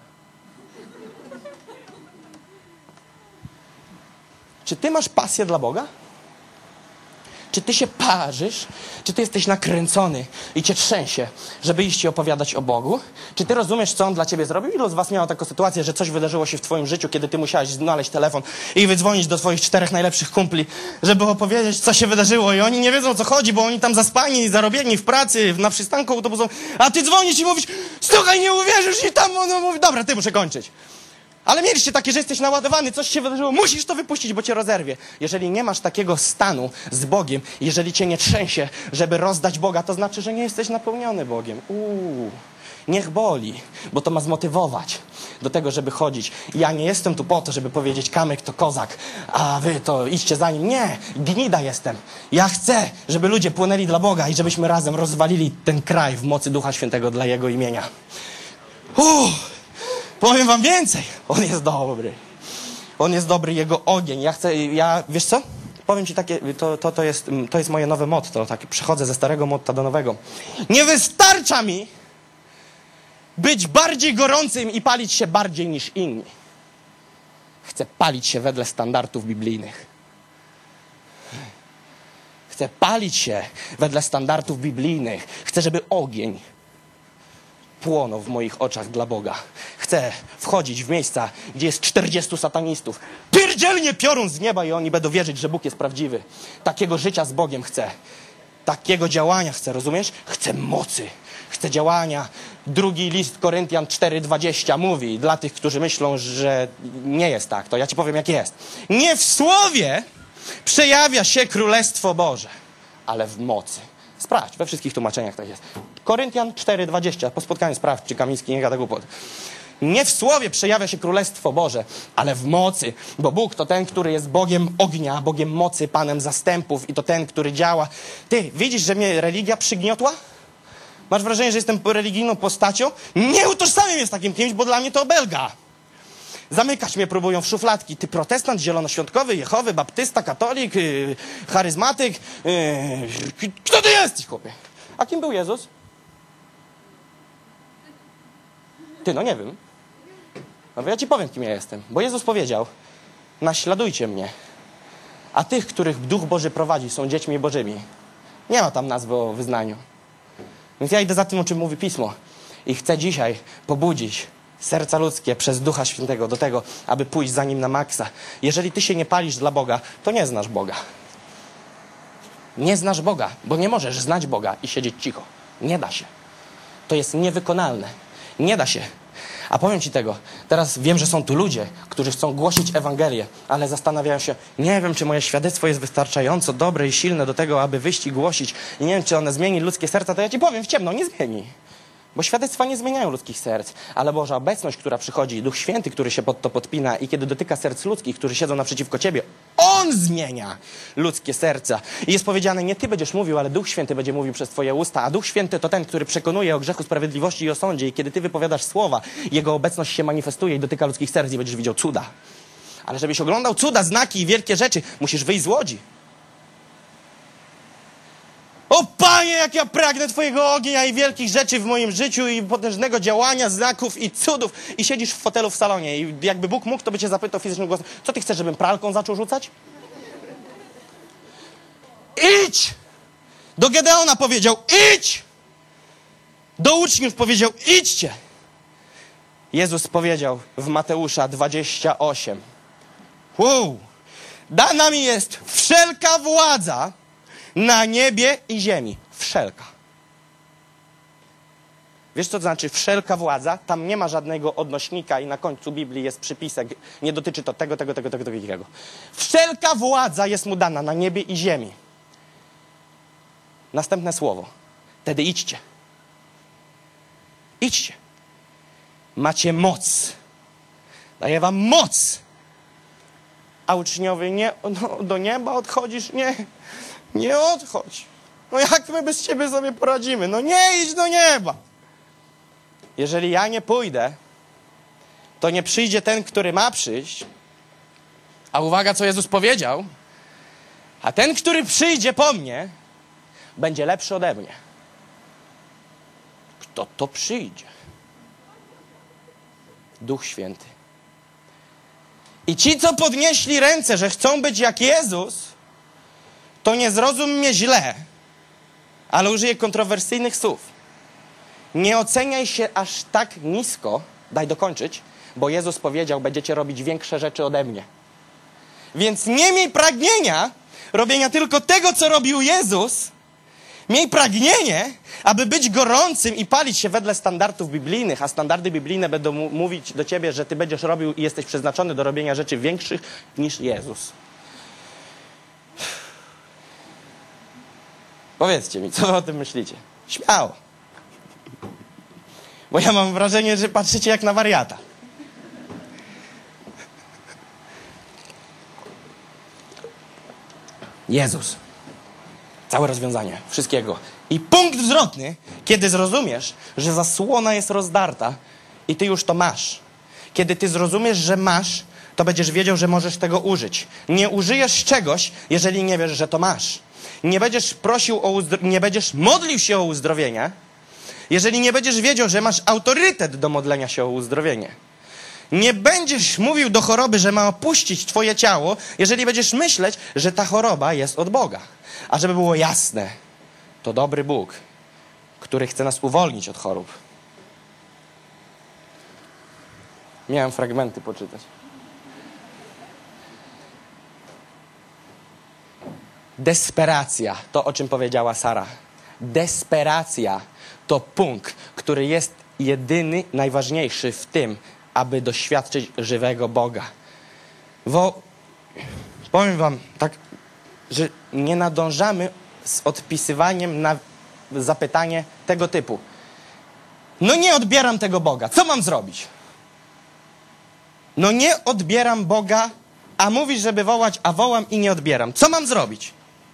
Czy ty masz pasję dla Boga? Czy ty się parzysz? Czy ty jesteś nakręcony i cię trzęsie, żeby iść i opowiadać o Bogu? Czy ty rozumiesz, co On dla ciebie zrobił? Ilu z was miało taką sytuację, że coś wydarzyło się w twoim życiu, kiedy ty musiałeś znaleźć telefon i wydzwonić do twoich 4 najlepszych kumpli, żeby opowiedzieć, co się wydarzyło i oni nie wiedzą, o co chodzi, bo oni tam zaspani, zarobieni w pracy, na przystanku autobusowym, a ty dzwonisz i mówisz, słuchaj, nie uwierzysz i tam on mówi, dobra, ty muszę kończyć. Ale mieliście takie, że jesteś naładowany, coś się wydarzyło, musisz to wypuścić, bo cię rozerwie. Jeżeli nie masz takiego stanu z Bogiem, jeżeli cię nie trzęsie, żeby rozdać Boga, to znaczy, że nie jesteś napełniony Bogiem. Niech boli, bo to ma zmotywować do tego, żeby chodzić. Ja nie jestem tu po to, żeby powiedzieć, Kamyk to kozak, a wy to idźcie za nim. Nie, gnida jestem. Ja chcę, żeby ludzie płynęli dla Boga i żebyśmy razem rozwalili ten kraj w mocy Ducha Świętego dla Jego imienia. Powiem wam więcej. On jest dobry. On jest dobry, Jego ogień. Wiesz co? Powiem ci takie, to jest moje nowe motto. Tak, przechodzę ze starego motta do nowego. Nie wystarcza mi być bardziej gorącym i palić się bardziej niż inni. Chcę palić się wedle standardów biblijnych. Chcę palić się wedle standardów biblijnych. Chcę, żeby ogień płonął w moich oczach dla Boga. Chcę wchodzić w miejsca, gdzie jest 40 satanistów. Pierdzielnie piorun z nieba i oni będą wierzyć, że Bóg jest prawdziwy. Takiego życia z Bogiem chcę. Takiego działania chcę, rozumiesz? Chcę mocy. Chcę działania. Drugi list Koryntian 4:20 mówi, dla tych, którzy myślą, że nie jest tak, to ja ci powiem, jak jest. Nie w słowie przejawia się Królestwo Boże, ale w mocy. Sprawdź, we wszystkich tłumaczeniach tak jest. Koryntian 4:20. Po spotkaniu sprawdź, czy Kamiński nie gada głupot. Nie w słowie przejawia się Królestwo Boże, ale w mocy. Bo Bóg to ten, który jest Bogiem ognia, Bogiem mocy, Panem zastępów i to ten, który działa. Ty, widzisz, że mnie religia przygniotła? Masz wrażenie, że jestem religijną postacią? Nie utożsamiam się z takim kimś, bo dla mnie to obelga. Zamykać mnie próbują w szufladki. Ty protestant, zielonoświątkowy, Jehowy, baptysta, katolik, charyzmatyk. Kto ty jesteś, chłopie? A kim był Jezus? Ty, no nie wiem. No bo ja ci powiem, kim ja jestem. Bo Jezus powiedział, naśladujcie mnie. A tych, których Duch Boży prowadzi, są dziećmi Bożymi. Nie ma tam nazwy o wyznaniu. Więc ja idę za tym, o czym mówi Pismo. I chcę dzisiaj pobudzić serca ludzkie przez Ducha Świętego do tego, aby pójść za Nim na maksa. Jeżeli ty się nie palisz dla Boga, to nie znasz Boga. Nie znasz Boga, bo nie możesz znać Boga i siedzieć cicho. Nie da się. To jest niewykonalne. Nie da się. A powiem ci tego, teraz wiem, że są tu ludzie, którzy chcą głosić Ewangelię, ale zastanawiają się, nie wiem, czy moje świadectwo jest wystarczająco dobre i silne do tego, aby wyjść i głosić. I nie wiem, czy one zmieni ludzkie serca, to ja ci powiem w ciemno, nie zmieni. Bo świadectwa nie zmieniają ludzkich serc, ale Boża obecność, która przychodzi, Duch Święty, który się pod to podpina i kiedy dotyka serc ludzkich, którzy siedzą naprzeciwko ciebie, On zmienia ludzkie serca. I jest powiedziane, nie ty będziesz mówił, ale Duch Święty będzie mówił przez twoje usta, a Duch Święty to ten, który przekonuje o grzechu, sprawiedliwości i o sądzie. I kiedy ty wypowiadasz słowa, Jego obecność się manifestuje i dotyka ludzkich serc i będziesz widział cuda. Ale żebyś oglądał cuda, znaki i wielkie rzeczy, musisz wyjść z łodzi. O Panie, jak ja pragnę Twojego ognia i wielkich rzeczy w moim życiu i potężnego działania, znaków i cudów. I siedzisz w fotelu w salonie i jakby Bóg mógł, to by cię zapytał fizycznym głosem, co ty chcesz, żebym pralką zaczął rzucać? Idź! Do Gedeona powiedział, idź! Do uczniów powiedział, idźcie! Jezus powiedział w Mateusza 28, Dana mi jest wszelka władza na niebie i ziemi. Wszelka. Wiesz, co to znaczy wszelka władza? Tam nie ma żadnego odnośnika i na końcu Biblii jest przypisek. Nie dotyczy to tego. Wszelka władza jest mu dana na niebie i ziemi. Następne słowo. Wtedy idźcie. Idźcie. Macie moc. Daję wam moc. A uczniowie, nie, no, do nieba odchodzisz? Nie odchodź. No jak my bez ciebie sobie poradzimy? No nie idź do nieba. Jeżeli ja nie pójdę, to nie przyjdzie ten, który ma przyjść. A uwaga, co Jezus powiedział. A ten, który przyjdzie po mnie, będzie lepszy ode mnie. Kto to przyjdzie? Duch Święty. I ci, co podnieśli ręce, że chcą być jak Jezus, to nie zrozum mnie źle, ale użyję kontrowersyjnych słów. Nie oceniaj się aż tak nisko, daj dokończyć, bo Jezus powiedział, będziecie robić większe rzeczy ode mnie. Więc nie miej pragnienia robienia tylko tego, co robił Jezus. Miej pragnienie, aby być gorącym i palić się wedle standardów biblijnych, a standardy biblijne będą mówić do ciebie, że ty będziesz robił i jesteś przeznaczony do robienia rzeczy większych niż Jezus. Powiedzcie mi, co wy o tym myślicie? Śmiało. Bo ja mam wrażenie, że patrzycie jak na wariata. Jezus. Całe rozwiązanie wszystkiego. I punkt zwrotny, kiedy zrozumiesz, że zasłona jest rozdarta i ty już to masz. Kiedy ty zrozumiesz, że masz, to będziesz wiedział, że możesz tego użyć. Nie użyjesz czegoś, jeżeli nie wiesz, że to masz. Nie będziesz prosił nie będziesz modlił się o uzdrowienie, jeżeli nie będziesz wiedział, że masz autorytet do modlenia się o uzdrowienie. Nie będziesz mówił do choroby, że ma opuścić twoje ciało, jeżeli będziesz myśleć, że ta choroba jest od Boga. A żeby było jasne, to dobry Bóg, który chce nas uwolnić od chorób. Miałem fragmenty poczytać. Desperacja, to o czym powiedziała Sara. Desperacja to punkt, który jest jedyny, najważniejszy w tym, aby doświadczyć żywego Boga. Bo powiem wam tak, że nie nadążamy z odpisywaniem na zapytanie tego typu. No nie odbieram tego Boga. Co mam zrobić? No nie odbieram Boga, a mówisz, żeby wołać, a wołam i nie odbieram. Co mam zrobić?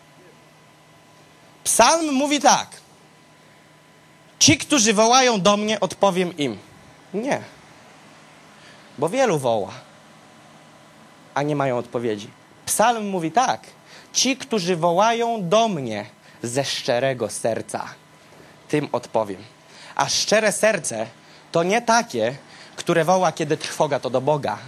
Psalm mówi tak. Ci, którzy wołają do mnie, odpowiem im. Nie. Bo wielu woła, a nie mają odpowiedzi. Psalm mówi tak. Ci, którzy wołają do mnie ze szczerego serca, tym odpowiem. A szczere serce to nie takie, które woła, kiedy trwoga to do Boga.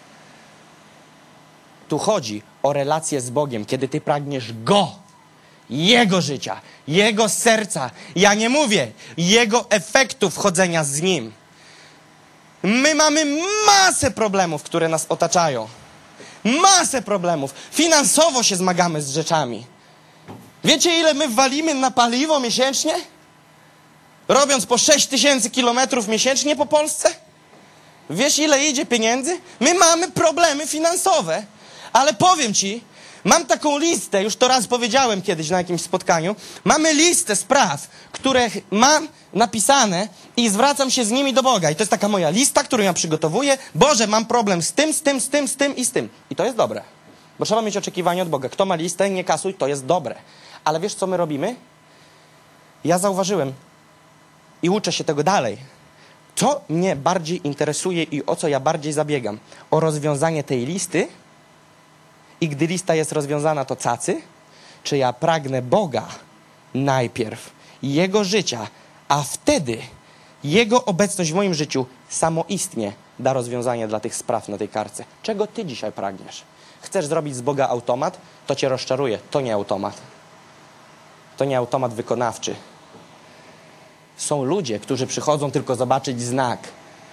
Tu chodzi o relację z Bogiem, kiedy ty pragniesz Go, Jego życia, Jego serca. Ja nie mówię Jego efektu wchodzenia z Nim. My mamy masę problemów, które nas otaczają. Masę problemów. Finansowo się zmagamy z rzeczami. Wiecie, ile my walimy na paliwo miesięcznie? Robiąc po 6000 kilometrów miesięcznie po Polsce? Wiesz, ile idzie pieniędzy? My mamy problemy finansowe. Ale powiem ci, mam taką listę, już to raz powiedziałem kiedyś na jakimś spotkaniu. Mamy listę spraw, które mam napisane i zwracam się z nimi do Boga. I to jest taka moja lista, którą ja przygotowuję. Boże, mam problem z tym, z tym, z tym, z tym i z tym. I to jest dobre. Bo trzeba mieć oczekiwanie od Boga. Kto ma listę, nie kasuj, to jest dobre. Ale wiesz, co my robimy? Ja zauważyłem i uczę się tego dalej. Co mnie bardziej interesuje i o co ja bardziej zabiegam? O rozwiązanie tej listy. I gdy lista jest rozwiązana, to cacy? Czy ja pragnę Boga najpierw, Jego życia, a wtedy Jego obecność w moim życiu samoistnie da rozwiązanie dla tych spraw na tej kartce. Czego ty dzisiaj pragniesz? Chcesz zrobić z Boga automat? To cię rozczaruje. To nie automat. To nie automat wykonawczy. Są ludzie, którzy przychodzą tylko zobaczyć znak.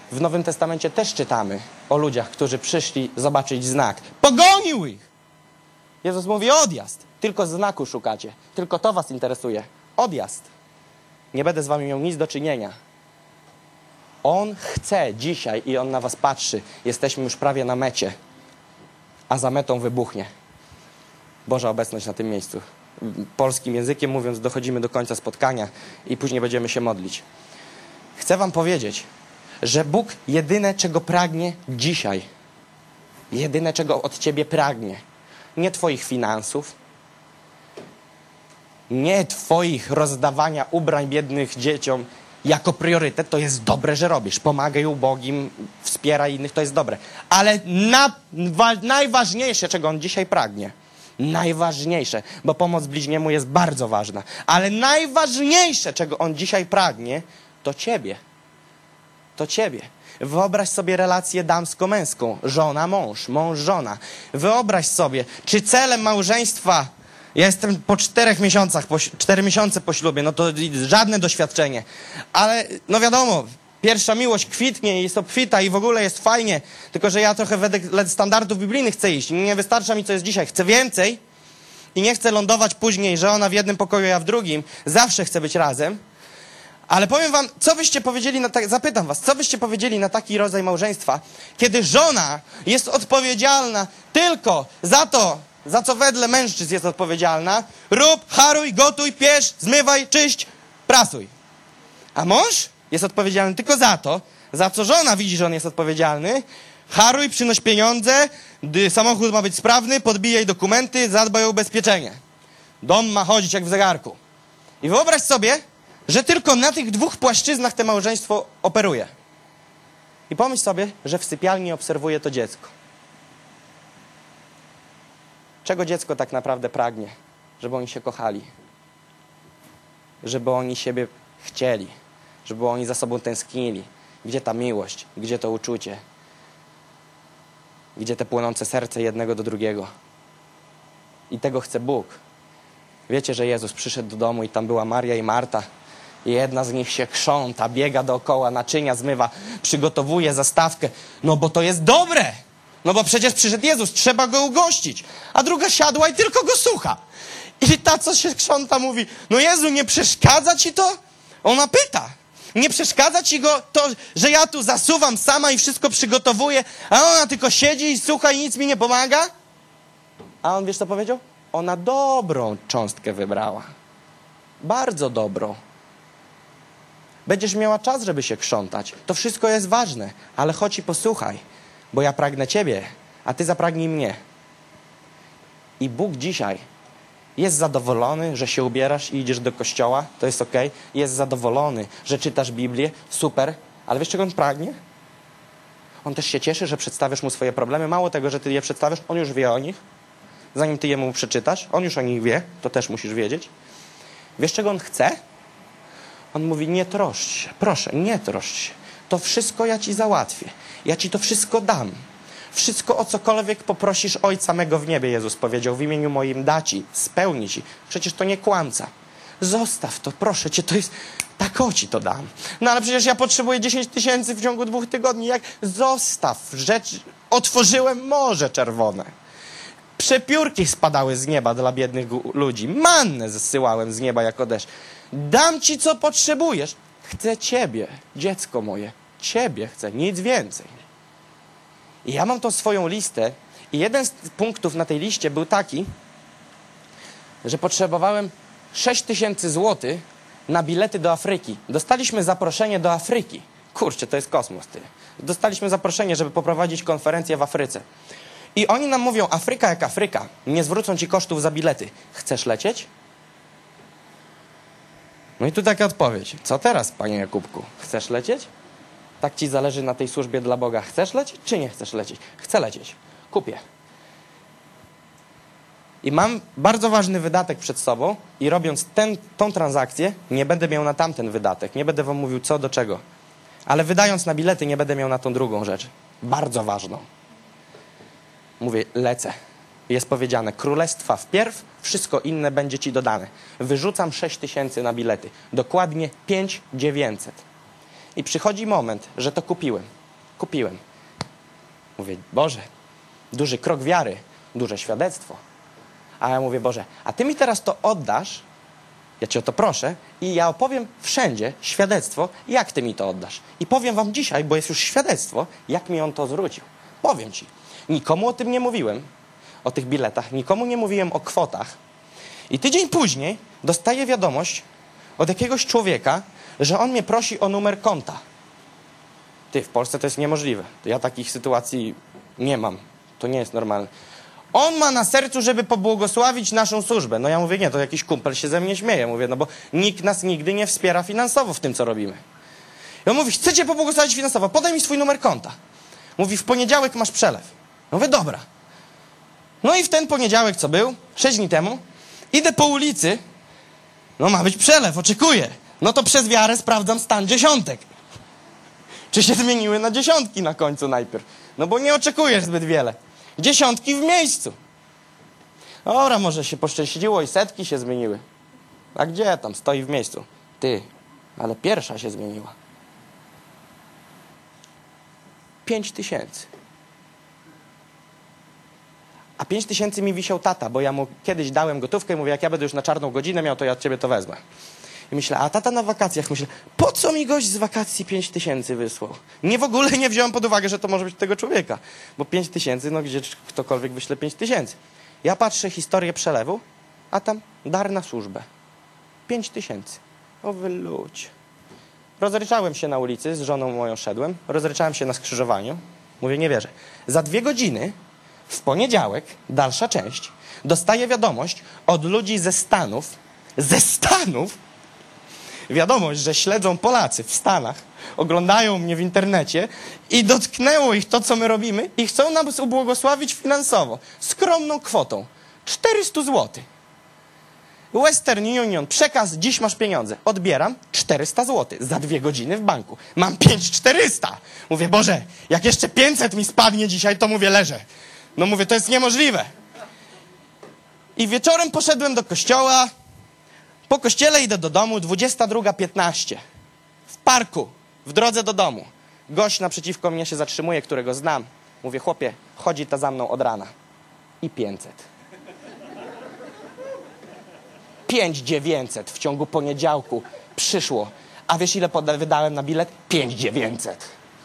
W Nowym Testamencie też czytamy o ludziach, którzy przyszli zobaczyć znak. Pogonił ich! Jezus mówi odjazd. Tylko znaku szukacie. Tylko to was interesuje. Odjazd. Nie będę z wami miał nic do czynienia. On chce dzisiaj i on na was patrzy. Jesteśmy już prawie na mecie. A za metą wybuchnie Boża obecność na tym miejscu. Polskim językiem mówiąc, dochodzimy do końca spotkania i później będziemy się modlić. Chcę wam powiedzieć, że Bóg jedyne, czego pragnie dzisiaj, jedyne, czego od ciebie pragnie, nie twoich finansów, nie twoich rozdawania ubrań biednych dzieciom jako priorytet, to jest dobre, że robisz. Pomagaj ubogim, wspieraj innych, to jest dobre. Ale najważniejsze, czego on dzisiaj pragnie, najważniejsze, bo pomoc bliźniemu jest bardzo ważna, ale najważniejsze, czego on dzisiaj pragnie, to ciebie. To ciebie. Wyobraź sobie relację damsko-męską, żona-mąż, mąż-żona. Wyobraź sobie, czy celem małżeństwa, ja jestem po 4 miesiącach, 4 miesiące po ślubie, no to żadne doświadczenie, ale no wiadomo, pierwsza miłość kwitnie i jest obfita i w ogóle jest fajnie, tylko że ja trochę wedle standardów biblijnych chcę iść. Nie wystarcza mi, co jest dzisiaj. Chcę więcej i nie chcę lądować później, że ona w jednym pokoju, ja w drugim. Zawsze chcę być razem. Ale powiem wam, co byście powiedzieli zapytam was, co byście powiedzieli na taki rodzaj małżeństwa, kiedy żona jest odpowiedzialna tylko za to, za co wedle mężczyzn jest odpowiedzialna. Rób, haruj, gotuj, piesz, zmywaj, czyść, prasuj. A mąż jest odpowiedzialny tylko za to, za co żona widzi, że on jest odpowiedzialny. Haruj, przynoś pieniądze, samochód ma być sprawny, podbijaj dokumenty, zadbaj o ubezpieczenie. Dom ma chodzić jak w zegarku. I wyobraź sobie, że tylko na tych 2 płaszczyznach to małżeństwo operuje. I pomyśl sobie, że w sypialni obserwuje to dziecko. Czego dziecko tak naprawdę pragnie? Żeby oni się kochali. Żeby oni siebie chcieli. Żeby oni za sobą tęsknili. Gdzie ta miłość? Gdzie to uczucie? Gdzie te płonące serce jednego do drugiego? I tego chce Bóg. Wiecie, że Jezus przyszedł do domu i tam była Maria i Marta. I jedna z nich się krząta, biega dookoła, naczynia zmywa, przygotowuje zastawkę. No bo to jest dobre. No bo przecież przyszedł Jezus, trzeba go ugościć. A druga siadła i tylko go słucha. I ta, co się krząta, mówi, no Jezu, nie przeszkadza ci to? Ona pyta. Nie przeszkadza ci go to, że ja tu zasuwam sama i wszystko przygotowuję, a ona tylko siedzi i słucha i nic mi nie pomaga? A on, wiesz co powiedział? Ona dobrą cząstkę wybrała. Bardzo dobrą. Będziesz miała czas, żeby się krzątać. To wszystko jest ważne, ale chodź i posłuchaj, bo ja pragnę ciebie, a ty zapragnij mnie. I Bóg dzisiaj jest zadowolony, że się ubierasz i idziesz do kościoła, to jest okej. Jest zadowolony, że czytasz Biblię, super, ale wiesz, czego on pragnie? On też się cieszy, że przedstawiasz mu swoje problemy. Mało tego, że ty je przedstawiasz, on już wie o nich. Zanim ty jemu przeczytasz, on już o nich wie, to też musisz wiedzieć. Wiesz, czego on chce? On mówi, nie troszcz się, proszę, nie troszcz się. To wszystko ja ci załatwię. Ja ci to wszystko dam. Wszystko, o cokolwiek poprosisz Ojca mego w niebie, Jezus powiedział, w imieniu moim da ci, spełni ci. Przecież to nie kłamca. Zostaw to, proszę cię, to jest... Tak o ci to dam. No ale przecież ja potrzebuję 10 000 w ciągu 2 tygodni. Jak? Zostaw rzecz. Otworzyłem Morze Czerwone. Przepiórki spadały z nieba dla biednych ludzi. Mannę zsyłałem z nieba jako deszcz. Dam ci, co potrzebujesz. Chcę ciebie, dziecko moje. Ciebie chcę, nic więcej. I ja mam tą swoją listę i jeden z punktów na tej liście był taki, że potrzebowałem 6 000 złotych na bilety do Afryki. Dostaliśmy zaproszenie do Afryki. Kurczę, to jest kosmos, ty. Dostaliśmy zaproszenie, żeby poprowadzić konferencję w Afryce. I oni nam mówią, Afryka jak Afryka, nie zwrócą ci kosztów za bilety. Chcesz lecieć? No i tu taka odpowiedź. Co teraz, panie Jakubku? Chcesz lecieć? Tak ci zależy na tej służbie dla Boga. Chcesz lecieć, czy nie chcesz lecieć? Chcę lecieć. Kupię. I mam bardzo ważny wydatek przed sobą i robiąc tą transakcję, nie będę miał na tamten wydatek. Nie będę wam mówił co do czego. Ale wydając na bilety, nie będę miał na tą drugą rzecz. Bardzo ważną. Mówię, lecę. Jest powiedziane, królestwa wpierw, wszystko inne będzie ci dodane. Wyrzucam 6 000 na bilety. Dokładnie 5 900. I przychodzi moment, że to kupiłem. Kupiłem. Mówię, Boże, duży krok wiary, duże świadectwo. A ja mówię, Boże, a Ty mi teraz to oddasz, ja Cię o to proszę i ja opowiem wszędzie świadectwo, jak Ty mi to oddasz. I powiem wam dzisiaj, bo jest już świadectwo, jak mi on to zwrócił. Powiem Ci. Nikomu o tym nie mówiłem, o tych biletach, nikomu nie mówiłem o kwotach. I tydzień później dostaję wiadomość od jakiegoś człowieka, że on mnie prosi o numer konta. Ty, w Polsce to jest niemożliwe. Ja takich sytuacji nie mam. To nie jest normalne. On ma na sercu, żeby pobłogosławić naszą służbę. No ja mówię, nie, to jakiś kumpel się ze mnie śmieje. Mówię, no bo nikt nas nigdy nie wspiera finansowo w tym, co robimy. I on mówi, chcę cię pobłogosławić finansowo, podaj mi swój numer konta. Mówi, w poniedziałek masz przelew. Mówię, dobra. No i w ten poniedziałek, co był, 6 dni temu, idę po ulicy, no ma być przelew, oczekuję. No to przez wiarę sprawdzam stan dziesiątek. Czy się zmieniły na dziesiątki na końcu najpierw. No bo nie oczekujesz zbyt wiele. Dziesiątki w miejscu. Dobra, może się poszczęściło i setki się zmieniły. A gdzie tam? Stoi w miejscu. Ty, ale pierwsza się zmieniła. 5000. A 5000 mi wisiał tata, bo ja mu kiedyś dałem gotówkę i mówię, jak ja będę już na czarną godzinę miał, to ja od ciebie to wezmę. I myślę, a tata na wakacjach, myślę, po co mi gość z wakacji 5000 wysłał? Nie, w ogóle nie wziąłem pod uwagę, że to może być tego człowieka. Bo 5000, no gdzie ktokolwiek wyśle 5000. Ja patrzę historię przelewu, a tam dar na służbę. 5000. O wy ludzie. Rozryczałem się na ulicy, z żoną moją szedłem, rozryczałem się na skrzyżowaniu. Mówię, nie wierzę. Za 2 godziny, w poniedziałek, dalsza część, dostaję wiadomość od ludzi ze Stanów, wiadomość, że śledzą Polacy w Stanach, oglądają mnie w internecie i dotknęło ich to, co my robimy i chcą nas ubłogosławić finansowo. Skromną kwotą. 400 zł. Western Union, przekaz, dziś masz pieniądze. Odbieram 400 zł za 2 godziny w banku. Mam 5400. Mówię, Boże, jak jeszcze 500 mi spadnie dzisiaj, to mówię, leżę. No mówię, to jest niemożliwe. I wieczorem poszedłem do kościoła. Po kościele idę do domu, 22:15. W parku, w drodze do domu. Gość naprzeciwko mnie się zatrzymuje, którego znam. Mówię, chłopie, chodzi ta za mną od rana. I 500. 5900 w ciągu poniedziałku przyszło. A wiesz, ile wydałem na bilet? 5900.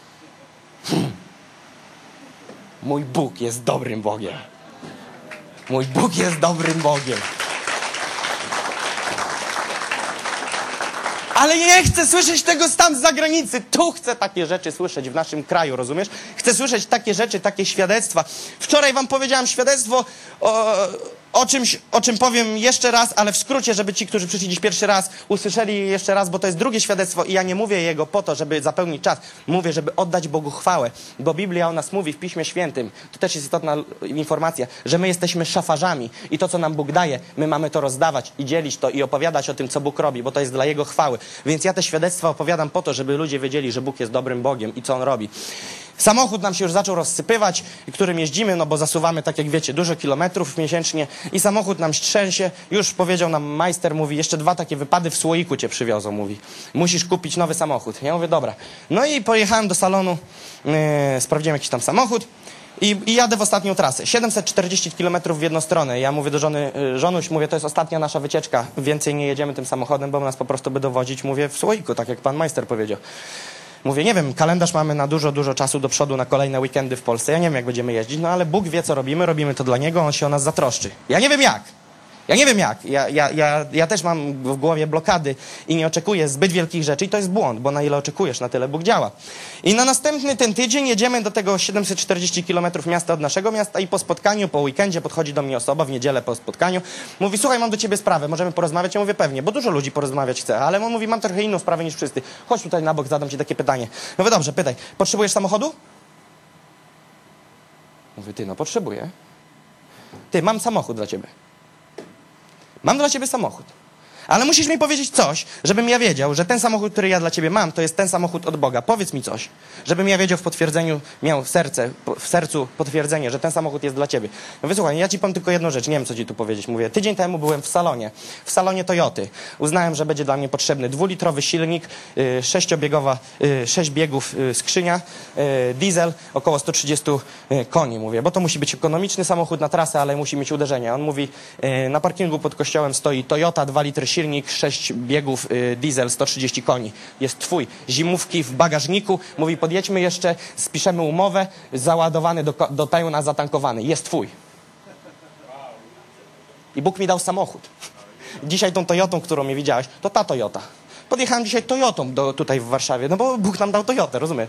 Mój Bóg jest dobrym Bogiem. Mój Bóg jest dobrym Bogiem. Ale nie chcę słyszeć tego tam z zagranicy. Tu chcę takie rzeczy słyszeć w naszym kraju, rozumiesz? Chcę słyszeć takie rzeczy, takie świadectwa. Wczoraj wam powiedziałem świadectwo o czymś, o czym powiem jeszcze raz, ale w skrócie, żeby ci, którzy przyszli dziś pierwszy raz, usłyszeli jeszcze raz, bo to jest drugie świadectwo i ja nie mówię jego po to, żeby zapełnić czas. Mówię, żeby oddać Bogu chwałę, bo Biblia o nas mówi w Piśmie Świętym, to też jest istotna informacja, że my jesteśmy szafarzami i to, co nam Bóg daje, my mamy to rozdawać i dzielić to i opowiadać o tym, co Bóg robi, bo to jest dla Jego chwały. Więc ja te świadectwa opowiadam po to, żeby ludzie wiedzieli, że Bóg jest dobrym Bogiem i co On robi. Samochód nam się już zaczął rozsypywać, którym jeździmy, no bo zasuwamy, tak jak wiecie, dużo kilometrów miesięcznie i samochód nam trzęsie. Już powiedział nam majster, mówi, jeszcze 2 takie wypady w słoiku cię przywiozą, mówi. Musisz kupić nowy samochód. Ja mówię, dobra. No i pojechałem do salonu, sprawdziłem jakiś tam samochód i jadę w ostatnią trasę. 740 km w jedną stronę. Ja mówię do żony, żonuś, mówię, to jest ostatnia nasza wycieczka. Więcej nie jedziemy tym samochodem, bo nas po prostu by dowodzić, mówię, w słoiku, tak jak pan majster powiedział. Mówię, nie wiem, kalendarz mamy na dużo czasu do przodu, na kolejne weekendy w Polsce. Ja nie wiem, jak będziemy jeździć, no ale Bóg wie, co robimy to dla Niego, On się o nas zatroszczy. Ja nie wiem jak. Ja też mam w głowie blokady i nie oczekuję zbyt wielkich rzeczy i to jest błąd, bo na ile oczekujesz, na tyle Bóg działa. I na następny ten tydzień jedziemy do tego 740 km miasta od naszego miasta i po spotkaniu, po weekendzie podchodzi do mnie osoba w niedzielę po spotkaniu. Mówi, słuchaj, mam do ciebie sprawę, możemy porozmawiać? Ja mówię, pewnie, bo dużo ludzi porozmawiać chce, ale on mówi, mam trochę inną sprawę niż wszyscy. Chodź tutaj na bok, zadam ci takie pytanie. Mówię, dobrze, pytaj. Potrzebujesz samochodu? Mówię, ty, no potrzebuję. Ty, mam samochód dla ciebie. Mam dla ciebie samochód. Ale musisz mi powiedzieć coś, żebym ja wiedział, że ten samochód, który ja dla ciebie mam, to jest ten samochód od Boga. Powiedz mi coś, żebym ja wiedział w potwierdzeniu, miał w sercu potwierdzenie, że ten samochód jest dla ciebie. No wysłuchaj, ja ci powiem tylko jedną rzecz, nie wiem co ci tu powiedzieć. Mówię, tydzień temu byłem w salonie Toyoty. Uznałem, że będzie dla mnie potrzebny 2-litrowy silnik, 6 biegów skrzynia, diesel, około 130 koni, mówię, bo to musi być ekonomiczny samochód na trasę, ale musi mieć uderzenie. On mówi, na parkingu pod kościołem stoi Toyota, 2 litry silnik, 6 biegów, diesel, 130 koni. Jest twój. Zimówki w bagażniku. Mówi, podjedźmy jeszcze, spiszemy umowę, załadowany do pełna, zatankowany. Jest twój. I Bóg mi dał samochód. Dzisiaj tą Toyotą, którą mnie widziałeś, to ta Toyota. Podjechałem dzisiaj Toyotą tutaj w Warszawie, no bo Bóg nam dał Toyotę, rozumiesz?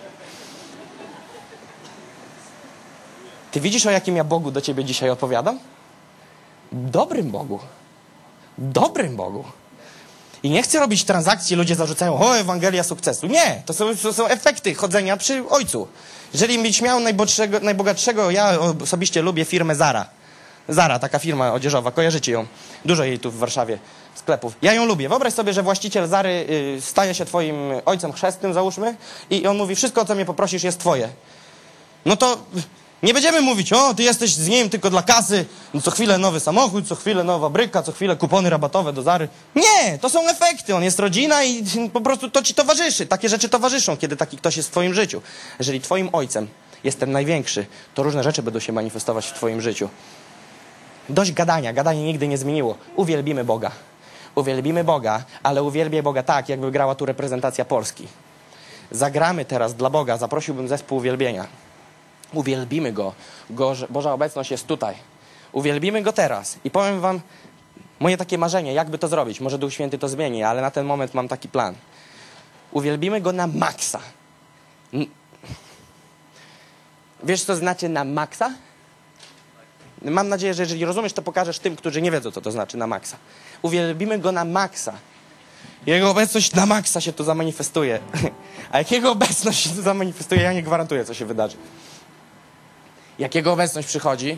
Ty widzisz, o jakim ja Bogu do ciebie dzisiaj opowiadam? Dobrym Bogu. Dobrym Bogu. I nie chcę robić transakcji, ludzie zarzucają, o, Ewangelia sukcesu. Nie, to są efekty chodzenia przy Ojcu. Jeżeli byś miał najbogatszego, ja osobiście lubię firmę Zara. Zara, taka firma odzieżowa, kojarzycie ją? Dużo jej tu w Warszawie sklepów. Ja ją lubię. Wyobraź sobie, że właściciel Zary staje się twoim ojcem chrzestnym, załóżmy, i on mówi, wszystko, o co mnie poprosisz, jest twoje. No to nie będziemy mówić, o, ty jesteś z nim tylko dla kasy, no co chwilę nowy samochód, co chwilę nowa bryka, co chwilę kupony rabatowe do Zary. Nie, to są efekty, on jest rodzina i po prostu to ci towarzyszy. Takie rzeczy towarzyszą, kiedy taki ktoś jest w twoim życiu. Jeżeli twoim ojcem jest ten największy, to różne rzeczy będą się manifestować w twoim życiu. Dość gadania, gadanie nigdy nie zmieniło. Uwielbimy Boga. Uwielbimy Boga, ale uwielbię Boga tak, jakby grała tu reprezentacja Polski. Zagramy teraz dla Boga, zaprosiłbym zespół uwielbienia. Uwielbimy Go. Boża obecność jest tutaj. Uwielbimy Go teraz. I powiem wam moje takie marzenie, jakby to zrobić. Może Duch Święty to zmieni, ale na ten moment mam taki plan. Uwielbimy Go na maksa. Wiesz, co znaczy na maksa? Mam nadzieję, że jeżeli rozumiesz, to pokażesz tym, którzy nie wiedzą, co to znaczy na maksa. Uwielbimy Go na maksa. Jego obecność na maksa się tu zamanifestuje. A jak Jego obecność się tu zamanifestuje, ja nie gwarantuję, co się wydarzy. Jak Jego obecność przychodzi,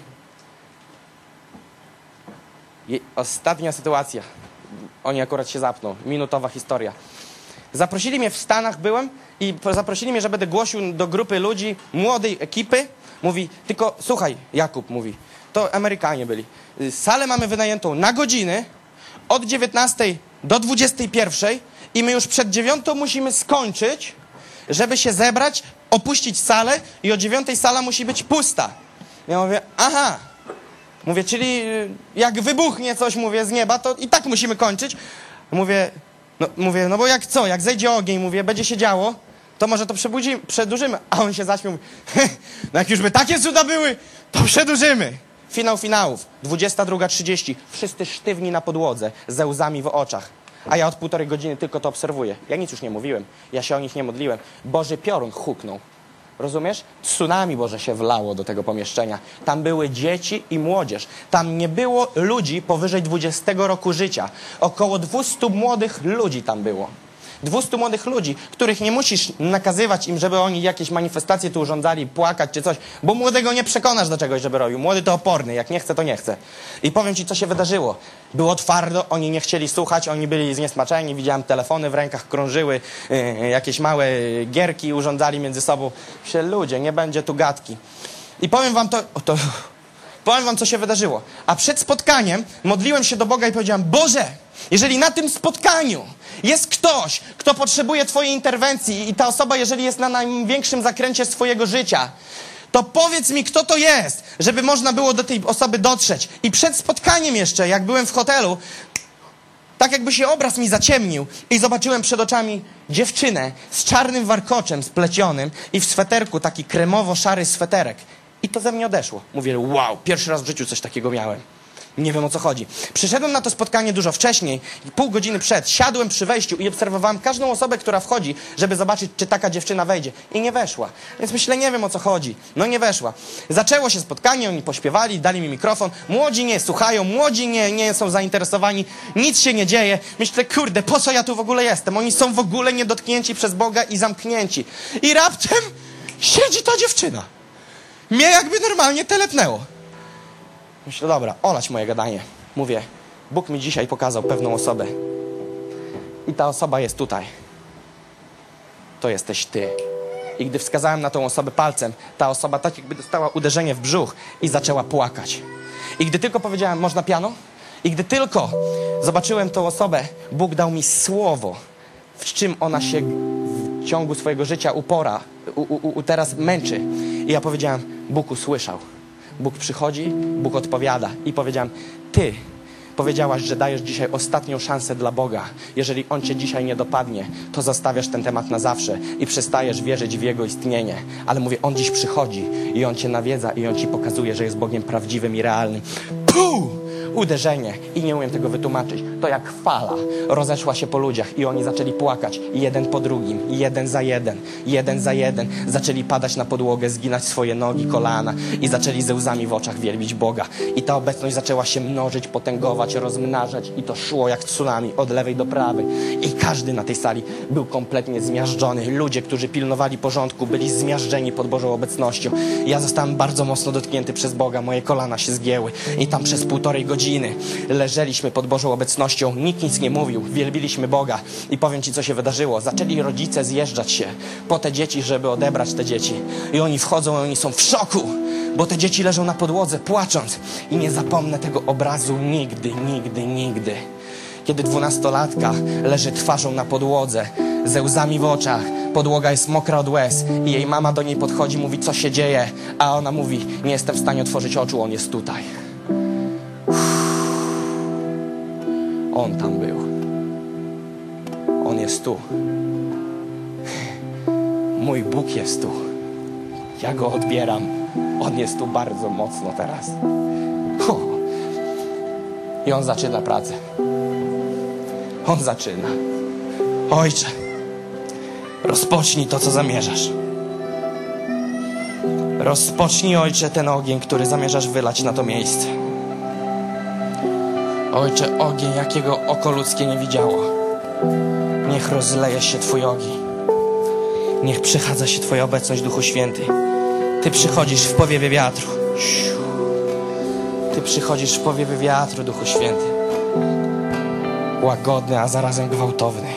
ostatnia sytuacja, oni akurat się zapną, minutowa historia. Zaprosili mnie, w Stanach byłem i zaprosili mnie, że będę głosił do grupy ludzi, młodej ekipy. Mówi, tylko słuchaj, Jakub mówi, to Amerykanie byli. Salę mamy wynajętą na godziny, od 19 do 21 i my już przed 9 musimy skończyć, żeby się zebrać, opuścić salę i o 9 sala musi być pusta. Ja mówię, aha. Mówię, czyli jak wybuchnie coś, mówię, z nieba, to i tak musimy kończyć. Mówię, no bo jak co, jak zejdzie ogień, mówię, będzie się działo, to może to przedłużymy. A on się zaśmiał, mówi, no jak już by takie cuda były, to przedłużymy. Finał finałów, 22:30, wszyscy sztywni na podłodze, ze łzami w oczach. A ja od 1,5 godziny tylko to obserwuję. Ja nic już nie mówiłem, ja się o nich nie modliłem. Boży piorun huknął. Rozumiesz? Tsunami Boże się wlało do tego pomieszczenia. Tam były dzieci i młodzież. Tam nie było ludzi powyżej 20 roku życia. Około 200 młodych ludzi tam było. 200 młodych ludzi, których nie musisz nakazywać im, żeby oni jakieś manifestacje tu urządzali, płakać czy coś, bo młodego nie przekonasz do czegoś, żeby robił. Młody to oporny, jak nie chce, to nie chce. I powiem ci, co się wydarzyło. Było twardo, oni nie chcieli słuchać, oni byli zniesmaczeni, widziałem telefony w rękach, krążyły, jakieś małe gierki urządzali między sobą. Myślę, ludzie, nie będzie tu gadki. I powiem wam powiem wam, co się wydarzyło. A przed spotkaniem modliłem się do Boga i powiedziałem, Boże, jeżeli na tym spotkaniu jest ktoś, kto potrzebuje Twojej interwencji i ta osoba, jeżeli jest na największym zakręcie swojego życia, to powiedz mi, kto to jest, żeby można było do tej osoby dotrzeć. I przed spotkaniem jeszcze, jak byłem w hotelu, tak jakby się obraz mi zaciemnił i zobaczyłem przed oczami dziewczynę z czarnym warkoczem splecionym i w sweterku, taki kremowo-szary sweterek. I to ze mnie odeszło. Mówię, wow, pierwszy raz w życiu coś takiego miałem. Nie wiem, o co chodzi. Przyszedłem na to spotkanie dużo wcześniej, pół godziny przed. Siadłem przy wejściu i obserwowałem każdą osobę, która wchodzi, żeby zobaczyć, czy taka dziewczyna wejdzie. I nie weszła. Więc myślę, nie wiem, o co chodzi. No nie weszła. Zaczęło się spotkanie, oni pośpiewali, dali mi mikrofon. Młodzi nie słuchają, młodzi nie są zainteresowani. Nic się nie dzieje. Myślę, kurde, po co ja tu w ogóle jestem? Oni są w ogóle niedotknięci przez Boga i zamknięci. I raptem siedzi ta dziewczyna. Mnie jakby normalnie telepnęło. Myślę, dobra, olać moje gadanie. Mówię, Bóg mi dzisiaj pokazał pewną osobę. I ta osoba jest tutaj. To jesteś ty. I gdy wskazałem na tą osobę palcem, ta osoba tak jakby dostała uderzenie w brzuch i zaczęła płakać. I gdy tylko powiedziałem, można piano? I gdy tylko zobaczyłem tą osobę, Bóg dał mi słowo, w czym ona się w ciągu swojego życia teraz męczy. I ja powiedziałem, Bóg usłyszał. Bóg przychodzi, Bóg odpowiada. I powiedziałem, ty powiedziałaś, że dajesz dzisiaj ostatnią szansę dla Boga. Jeżeli On cię dzisiaj nie dopadnie, to zostawiasz ten temat na zawsze i przestajesz wierzyć w Jego istnienie. Ale mówię, On dziś przychodzi i On cię nawiedza i On ci pokazuje, że jest Bogiem prawdziwym i realnym. Puh! Uderzenie. I nie umiem tego wytłumaczyć. To jak fala rozeszła się po ludziach i oni zaczęli płakać. Jeden po drugim. Jeden za jeden. Zaczęli padać na podłogę, zginać swoje nogi, kolana i zaczęli ze łzami w oczach wielbić Boga. I ta obecność zaczęła się mnożyć, potęgować, rozmnażać i to szło jak tsunami od lewej do prawej. I każdy na tej sali był kompletnie zmiażdżony. Ludzie, którzy pilnowali porządku, byli zmiażdżeni pod Bożą obecnością. Ja zostałem bardzo mocno dotknięty przez Boga. Moje kolana się zgięły. I tam przez 1,5 godziny leżeliśmy pod Bożą obecnością, nikt nic nie mówił, wielbiliśmy Boga i powiem ci, co się wydarzyło. Zaczęli rodzice zjeżdżać się po te dzieci, żeby odebrać te dzieci i oni wchodzą i oni są w szoku, bo te dzieci leżą na podłodze płacząc i nie zapomnę tego obrazu nigdy. Kiedy 12-latka leży twarzą na podłodze, ze łzami w oczach, podłoga jest mokra od łez i jej mama do niej podchodzi, mówi, co się dzieje, a ona mówi, nie jestem w stanie otworzyć oczu, on jest tutaj. On tam był. On jest tu. Mój Bóg jest tu. Ja Go odbieram. On jest tu bardzo mocno teraz. I On zaczyna pracę. On zaczyna. Ojcze, rozpocznij to, co zamierzasz. Rozpocznij, Ojcze, ten ogień, który zamierzasz wylać na to miejsce. Ojcze, ogień, jakiego oko ludzkie nie widziało. Niech rozleje się Twój ogień. Niech przechadza się Twoja obecność, Duchu Święty. Ty przychodzisz w powiewie wiatru. Ty przychodzisz w powiewie wiatru, Duchu Święty. Łagodny, a zarazem gwałtowny.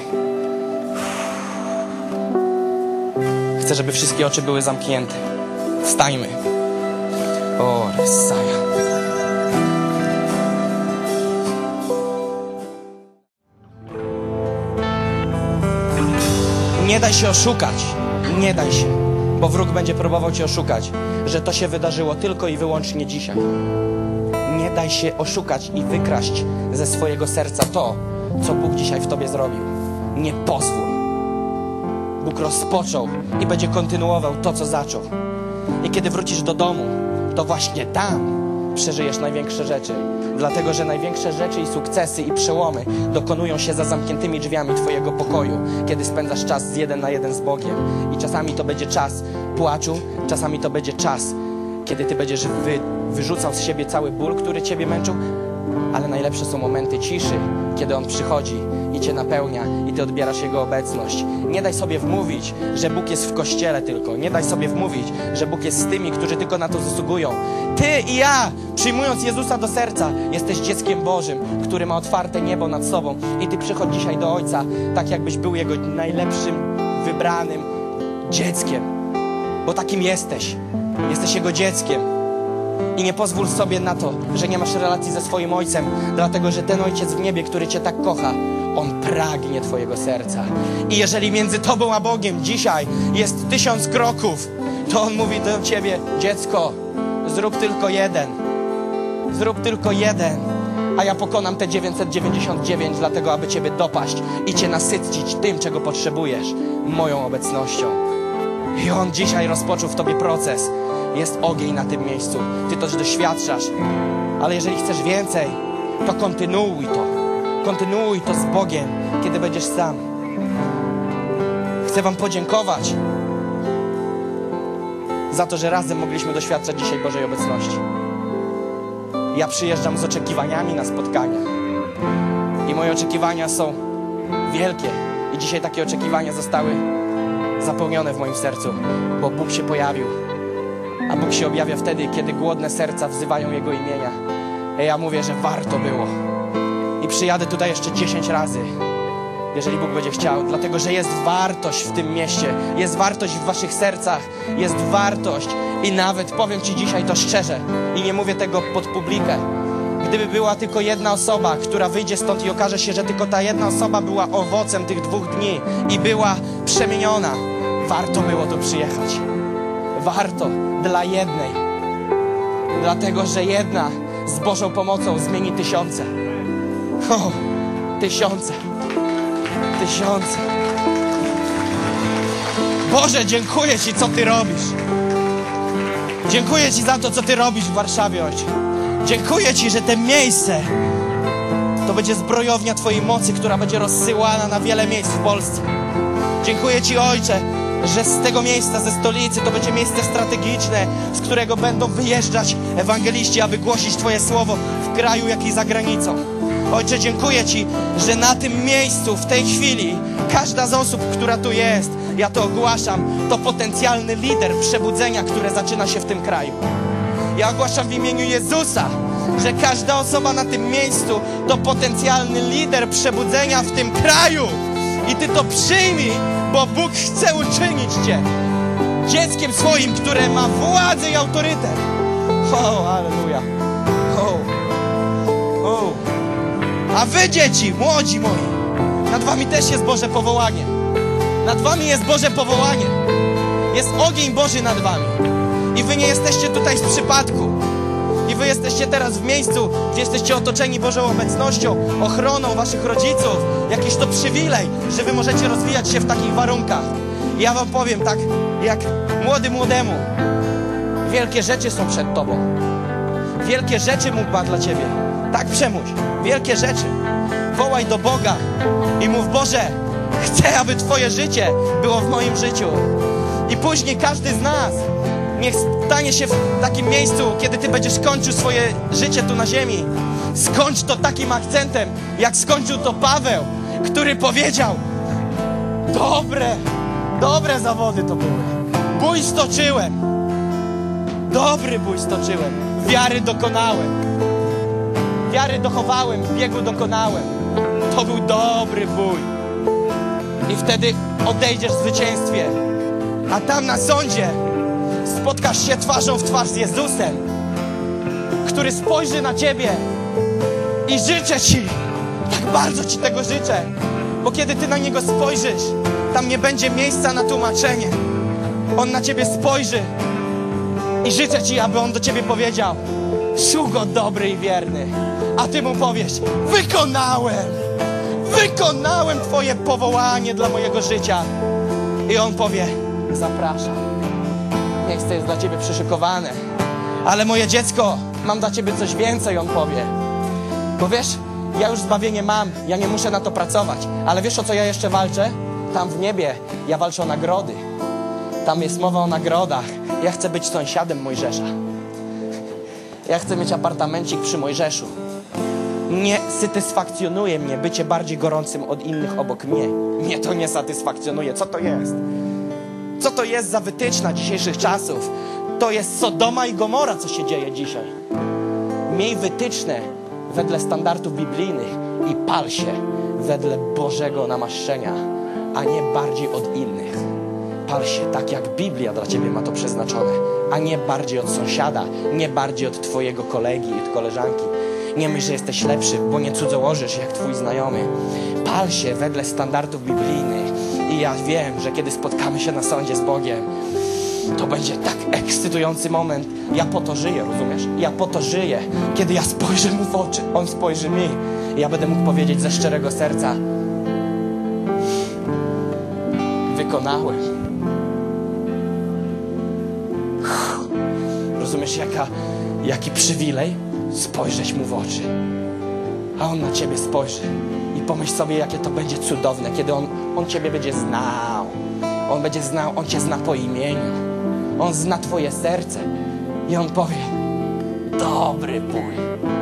Chcę, żeby wszystkie oczy były zamknięte. Wstańmy. O, Resaja. Nie daj się oszukać. Nie daj się. Bo wróg będzie próbował cię oszukać, że to się wydarzyło tylko i wyłącznie dzisiaj. Nie daj się oszukać i wykraść ze swojego serca to, co Bóg dzisiaj w tobie zrobił. Nie pozwól. Bóg rozpoczął i będzie kontynuował to, co zaczął. I kiedy wrócisz do domu, to właśnie tam przeżyjesz największe rzeczy. Dlatego, że największe rzeczy i sukcesy i przełomy dokonują się za zamkniętymi drzwiami twojego pokoju, kiedy spędzasz czas 1 na 1 z Bogiem. I czasami to będzie czas płaczu, czasami to będzie czas, kiedy ty będziesz wyrzucał z siebie cały ból, który ciebie męczył, ale najlepsze są momenty ciszy, kiedy On przychodzi i cię napełnia i ty odbierasz Jego obecność. Nie daj sobie wmówić, że Bóg jest w kościele tylko. Nie daj sobie wmówić, że Bóg jest z tymi, którzy tylko na to zasługują. Ty i ja, przyjmując Jezusa do serca, jesteś dzieckiem Bożym, który ma otwarte niebo nad sobą. I ty przychodź dzisiaj do Ojca, tak jakbyś był Jego najlepszym, wybranym dzieckiem. Bo takim jesteś. Jesteś Jego dzieckiem. I nie pozwól sobie na to, że nie masz relacji ze swoim Ojcem, dlatego, że ten Ojciec w niebie, który cię tak kocha, On pragnie twojego serca. I jeżeli między tobą a Bogiem dzisiaj jest 1000 kroków, to On mówi do ciebie, dziecko, zrób tylko jeden. Zrób tylko jeden. A ja pokonam te 999, dlatego, aby ciebie dopaść i cię nasycić tym, czego potrzebujesz, moją obecnością. I On dzisiaj rozpoczął w tobie proces. Jest ogień na tym miejscu. Ty to doświadczasz. Ale jeżeli chcesz więcej, to kontynuuj to. Kontynuuj to z Bogiem, kiedy będziesz sam. Chcę wam podziękować za to, że razem mogliśmy doświadczać dzisiaj Bożej obecności. Ja przyjeżdżam z oczekiwaniami na spotkania. I moje oczekiwania są wielkie. I dzisiaj takie oczekiwania zostały zapełnione w moim sercu, bo Bóg się pojawił. A Bóg się objawia wtedy, kiedy głodne serca wzywają Jego imienia. I ja mówię, że warto było. I przyjadę tutaj jeszcze 10 razy, jeżeli Bóg będzie chciał, dlatego że jest wartość w tym mieście, jest wartość w waszych sercach, jest wartość i nawet powiem ci dzisiaj to szczerze i nie mówię tego pod publikę. Gdyby była tylko jedna osoba, która wyjdzie stąd i okaże się, że tylko ta jedna osoba była owocem tych 2 dni i była przemieniona, warto było tu przyjechać. Warto dla jednej. Dlatego, że jedna z Bożą pomocą zmieni tysiące. O, tysiące. Tysiące. Boże, dziękuję Ci, co Ty robisz. Dziękuję Ci za to, co Ty robisz w Warszawie, Ojcze. Dziękuję Ci, że to miejsce to będzie zbrojownia Twojej mocy, która będzie rozsyłana na wiele miejsc w Polsce. Dziękuję Ci, Ojcze, że z tego miejsca, ze stolicy, to będzie miejsce strategiczne, z którego będą wyjeżdżać ewangeliści, aby głosić Twoje słowo w kraju, jak i za granicą. Ojcze, dziękuję Ci, że na tym miejscu, w tej chwili, każda z osób, która tu jest, ja to ogłaszam, to potencjalny lider przebudzenia, które zaczyna się w tym kraju. Ja ogłaszam w imieniu Jezusa, że każda osoba na tym miejscu to potencjalny lider przebudzenia w tym kraju. I Ty to przyjmij, bo Bóg chce uczynić Cię dzieckiem swoim, które ma władzę i autorytet. O, halleluja. O. A wy, dzieci, młodzi moi, nad wami też jest Boże powołanie. Nad wami jest Boże powołanie. Jest ogień Boży nad wami. I wy nie jesteście tutaj z przypadku. I wy jesteście teraz w miejscu, gdzie jesteście otoczeni Bożą obecnością, ochroną waszych rodziców. Jakiś to przywilej, że wy możecie rozwijać się w takich warunkach. I ja wam powiem tak, jak młody młodemu. Wielkie rzeczy są przed tobą. Wielkie rzeczy Bóg ma dla ciebie. Tak, Przemuś, wielkie rzeczy. Wołaj do Boga i mów: Boże, chcę, aby Twoje życie było w moim życiu. I później każdy z nas niech stanie się w takim miejscu, kiedy Ty będziesz kończył swoje życie tu na ziemi. Skończ to takim akcentem, jak skończył to Paweł, który powiedział: dobre zawody to były. Bój stoczyłem. Dobry bój stoczyłem. Wiary dokonałem. Wiary dochowałem, biegu dokonałem. To był dobry bój. I wtedy odejdziesz w zwycięstwie. A tam na sądzie spotkasz się twarzą w twarz z Jezusem, który spojrzy na ciebie. I życzę Ci, tak bardzo Ci tego życzę, bo kiedy Ty na Niego spojrzysz, tam nie będzie miejsca na tłumaczenie. On na ciebie spojrzy i życzę Ci, aby On do ciebie powiedział: sługo dobry i wierny. A Ty Mu powiesz: wykonałem Twoje powołanie dla mojego życia. I On powie: zapraszam. Miejsce jest dla Ciebie przyszykowane. Ale moje dziecko, mam dla Ciebie coś więcej, On powie. Bo wiesz, ja już zbawienie mam, ja nie muszę na to pracować. Ale wiesz, o co ja jeszcze walczę? Tam w niebie ja walczę o nagrody. Tam jest mowa o nagrodach. Ja chcę być sąsiadem Mojżesza. Ja chcę mieć apartamencik przy Mojżeszu. Nie satysfakcjonuje mnie bycie bardziej gorącym od innych obok mnie. Mnie to nie satysfakcjonuje. Co to jest? Co to jest za wytyczna dzisiejszych czasów? To jest Sodoma i Gomora, co się dzieje dzisiaj. Miej wytyczne wedle standardów biblijnych i pal się wedle Bożego namaszczenia, a nie bardziej od innych. Pal się tak, jak Biblia dla Ciebie ma to przeznaczone, a nie bardziej od sąsiada, nie bardziej od Twojego kolegi i od koleżanki. Nie myśl, że jesteś lepszy, bo nie cudzołożysz jak Twój znajomy. Pal się wedle standardów biblijnych. I ja wiem, że kiedy spotkamy się na sądzie z Bogiem, to będzie tak ekscytujący moment. Ja po to żyję, rozumiesz? Ja po to żyję. Kiedy ja spojrzę Mu w oczy, On spojrzy mi. I ja będę mógł powiedzieć ze szczerego serca: wykonałem. Rozumiesz, jaki przywilej spojrzeć Mu w oczy. A On na Ciebie spojrzy. I pomyśl sobie, jakie to będzie cudowne, kiedy On Ciebie będzie znał. On będzie znał, On Cię zna po imieniu. On zna Twoje serce. I On powie: dobry bój.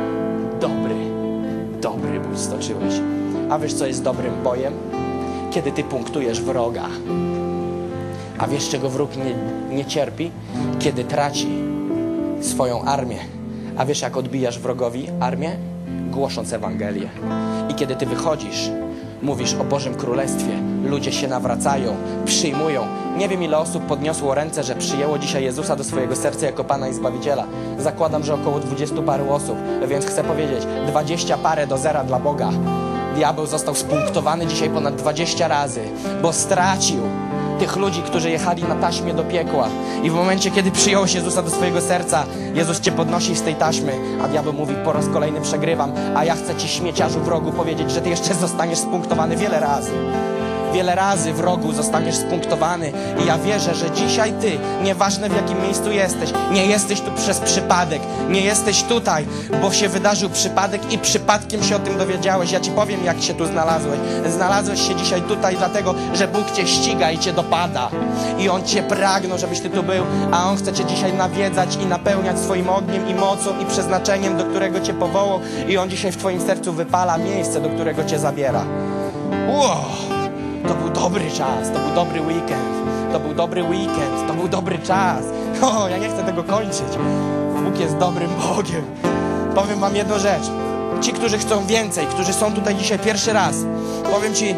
Dobry bój stoczyłeś. A wiesz, co jest dobrym bojem? Kiedy Ty punktujesz wroga. A wiesz, czego wróg nie cierpi? Kiedy traci swoją armię. A wiesz, jak odbijasz wrogowi armię? Głosząc Ewangelię. I kiedy Ty wychodzisz, mówisz o Bożym Królestwie. Ludzie się nawracają, przyjmują. Nie wiem, ile osób podniosło ręce, że przyjęło dzisiaj Jezusa do swojego serca jako Pana i Zbawiciela. Zakładam, że około 20 paru osób, więc chcę powiedzieć, 20 parę do zera dla Boga. Diabeł został spunktowany dzisiaj ponad 20 razy, bo stracił tych ludzi, którzy jechali na taśmie do piekła. I w momencie, kiedy przyjąłeś Jezusa do swojego serca, Jezus cię podnosi z tej taśmy, a diabeł mówi: po raz kolejny przegrywam, a ja chcę ci, śmieciarzu, wrogu, powiedzieć, że ty jeszcze zostaniesz spunktowany wiele razy. Wiele razy, wrogu, zostaniesz spunktowany. I ja wierzę, że dzisiaj ty, nieważne w jakim miejscu jesteś, nie jesteś tu przez przypadek. Nie jesteś tutaj, bo się wydarzył przypadek i przypadkiem się o tym dowiedziałeś. Ja ci powiem, jak się tu znalazłeś. Znalazłeś się dzisiaj tutaj dlatego, że Bóg cię ściga i cię dopada. I On cię pragnął, żebyś ty tu był, a On chce cię dzisiaj nawiedzać i napełniać swoim ogniem i mocą i przeznaczeniem, do którego cię powołał. I On dzisiaj w twoim sercu wypala miejsce, do którego cię zabiera. Wow! To był dobry czas, to był dobry weekend, to był dobry weekend, to był dobry czas. O, ja nie chcę tego kończyć. Bóg jest dobrym Bogiem. Powiem wam jedną rzecz. Ci, którzy chcą więcej, którzy są tutaj dzisiaj pierwszy raz, powiem ci,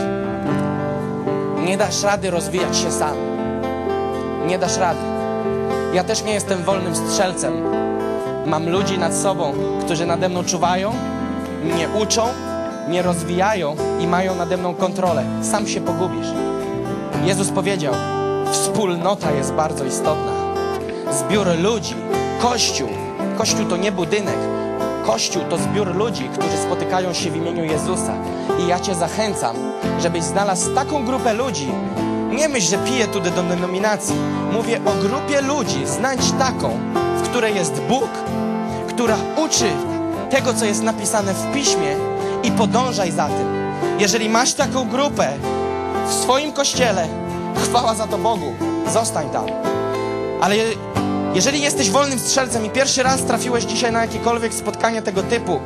nie dasz rady rozwijać się sam. Nie dasz rady. Ja też nie jestem wolnym strzelcem. Mam ludzi nad sobą, którzy nade mną czuwają, mnie uczą, mnie rozwijają i mają nade mną kontrolę. Sam się pogubisz. Jezus powiedział: wspólnota jest bardzo istotna. Zbiór ludzi, Kościół. Kościół to nie budynek. Kościół to zbiór ludzi, którzy spotykają się w imieniu Jezusa. I ja cię zachęcam, żebyś znalazł taką grupę ludzi. Nie myśl, że piję tu do denominacji. Mówię o grupie ludzi. Znajdź taką, w której jest Bóg, która uczy tego, co jest napisane w Piśmie, i podążaj za tym. Jeżeli masz taką grupę w swoim kościele, chwała za to Bogu, zostań tam. Ale jeżeli jesteś wolnym strzelcem i pierwszy raz trafiłeś dzisiaj na jakiekolwiek spotkanie tego typu,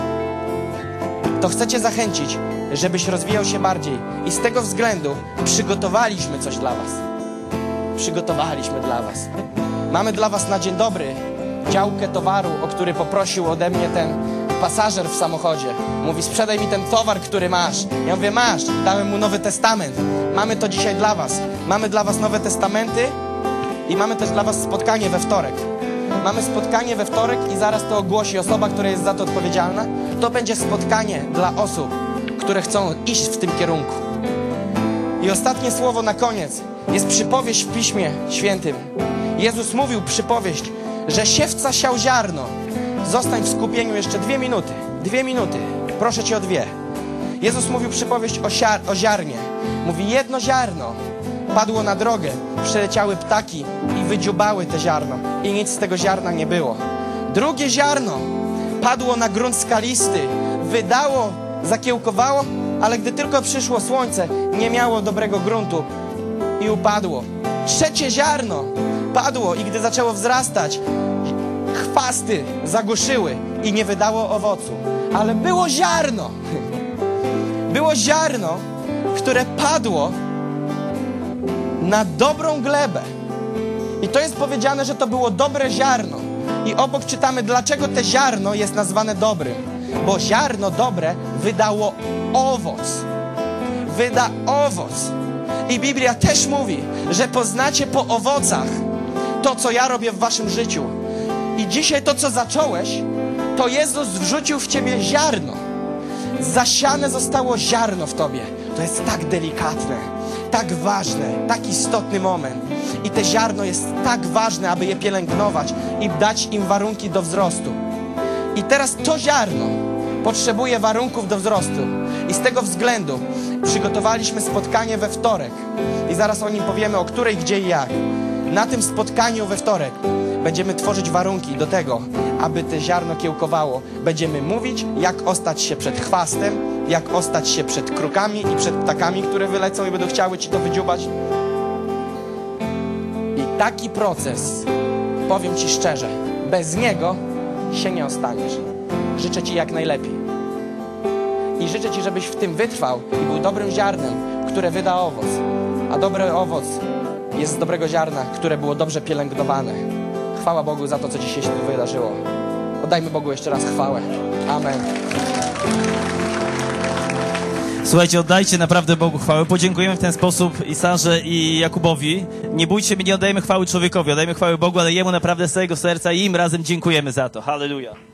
to chcę cię zachęcić, żebyś rozwijał się bardziej. I z tego względu przygotowaliśmy coś dla was. Przygotowaliśmy dla was. Mamy dla was na dzień dobry działkę towaru, o który poprosił ode mnie ten pasażer w samochodzie. Mówi: sprzedaj mi ten towar, który masz. Ja mówię: masz. Dałem mu Nowy Testament. Mamy to dzisiaj dla was. Mamy dla was Nowe Testamenty i mamy też dla was spotkanie we wtorek. Mamy spotkanie we wtorek i zaraz to ogłosi osoba, która jest za to odpowiedzialna. To będzie spotkanie dla osób, które chcą iść w tym kierunku. I ostatnie słowo na koniec jest przypowieść w Piśmie Świętym. Jezus mówił przypowieść, że siewca siał ziarno. Zostań w skupieniu jeszcze 2 minuty. 2 minuty. Proszę cię o 2. Jezus mówił przypowieść o ziarnie. Mówi: jedno ziarno padło na drogę, przeleciały ptaki i wydziubały te ziarno. I nic z tego ziarna nie było. Drugie ziarno padło na grunt skalisty. Wydało, zakiełkowało, ale gdy tylko przyszło słońce, nie miało dobrego gruntu i upadło. Trzecie ziarno padło i gdy zaczęło wzrastać, chwasty zagłuszyły i nie wydało owocu. Ale było ziarno. Było ziarno, które padło na dobrą glebę. I to jest powiedziane, że to było dobre ziarno. I obok czytamy, dlaczego te ziarno jest nazwane dobrym. Bo ziarno dobre wydało owoc. Wyda owoc. I Biblia też mówi, że poznacie po owocach to, co ja robię w waszym życiu. I dzisiaj to, co zacząłeś, to Jezus wrzucił w ciebie ziarno. Zasiane zostało ziarno w tobie. To jest tak delikatne, tak ważne, tak istotny moment. I te ziarno jest tak ważne, aby je pielęgnować i dać im warunki do wzrostu. I teraz to ziarno potrzebuje warunków do wzrostu. I z tego względu przygotowaliśmy spotkanie we wtorek. I zaraz o nim powiemy, o której, gdzie i jak. Na tym spotkaniu we wtorek będziemy tworzyć warunki do tego, aby te ziarno kiełkowało. Będziemy mówić, jak ostać się przed chwastem, jak ostać się przed krukami i przed ptakami, które wylecą i będą chciały ci to wydziubać. I taki proces, powiem ci szczerze, bez niego się nie ostaniesz. Życzę ci jak najlepiej. I życzę ci, żebyś w tym wytrwał i był dobrym ziarnem, które wyda owoc. A dobry owoc jest z dobrego ziarna, które było dobrze pielęgnowane. Chwała Bogu za to, co dzisiaj się tu wydarzyło. Oddajmy Bogu jeszcze raz chwałę. Amen. Słuchajcie, oddajcie naprawdę Bogu chwałę. Podziękujemy w ten sposób i Sarze, i Jakubowi. Nie bójcie się, my nie oddajemy chwały człowiekowi, oddajemy chwałę Bogu, ale Jemu naprawdę z całego serca i im razem dziękujemy za to. Halleluja.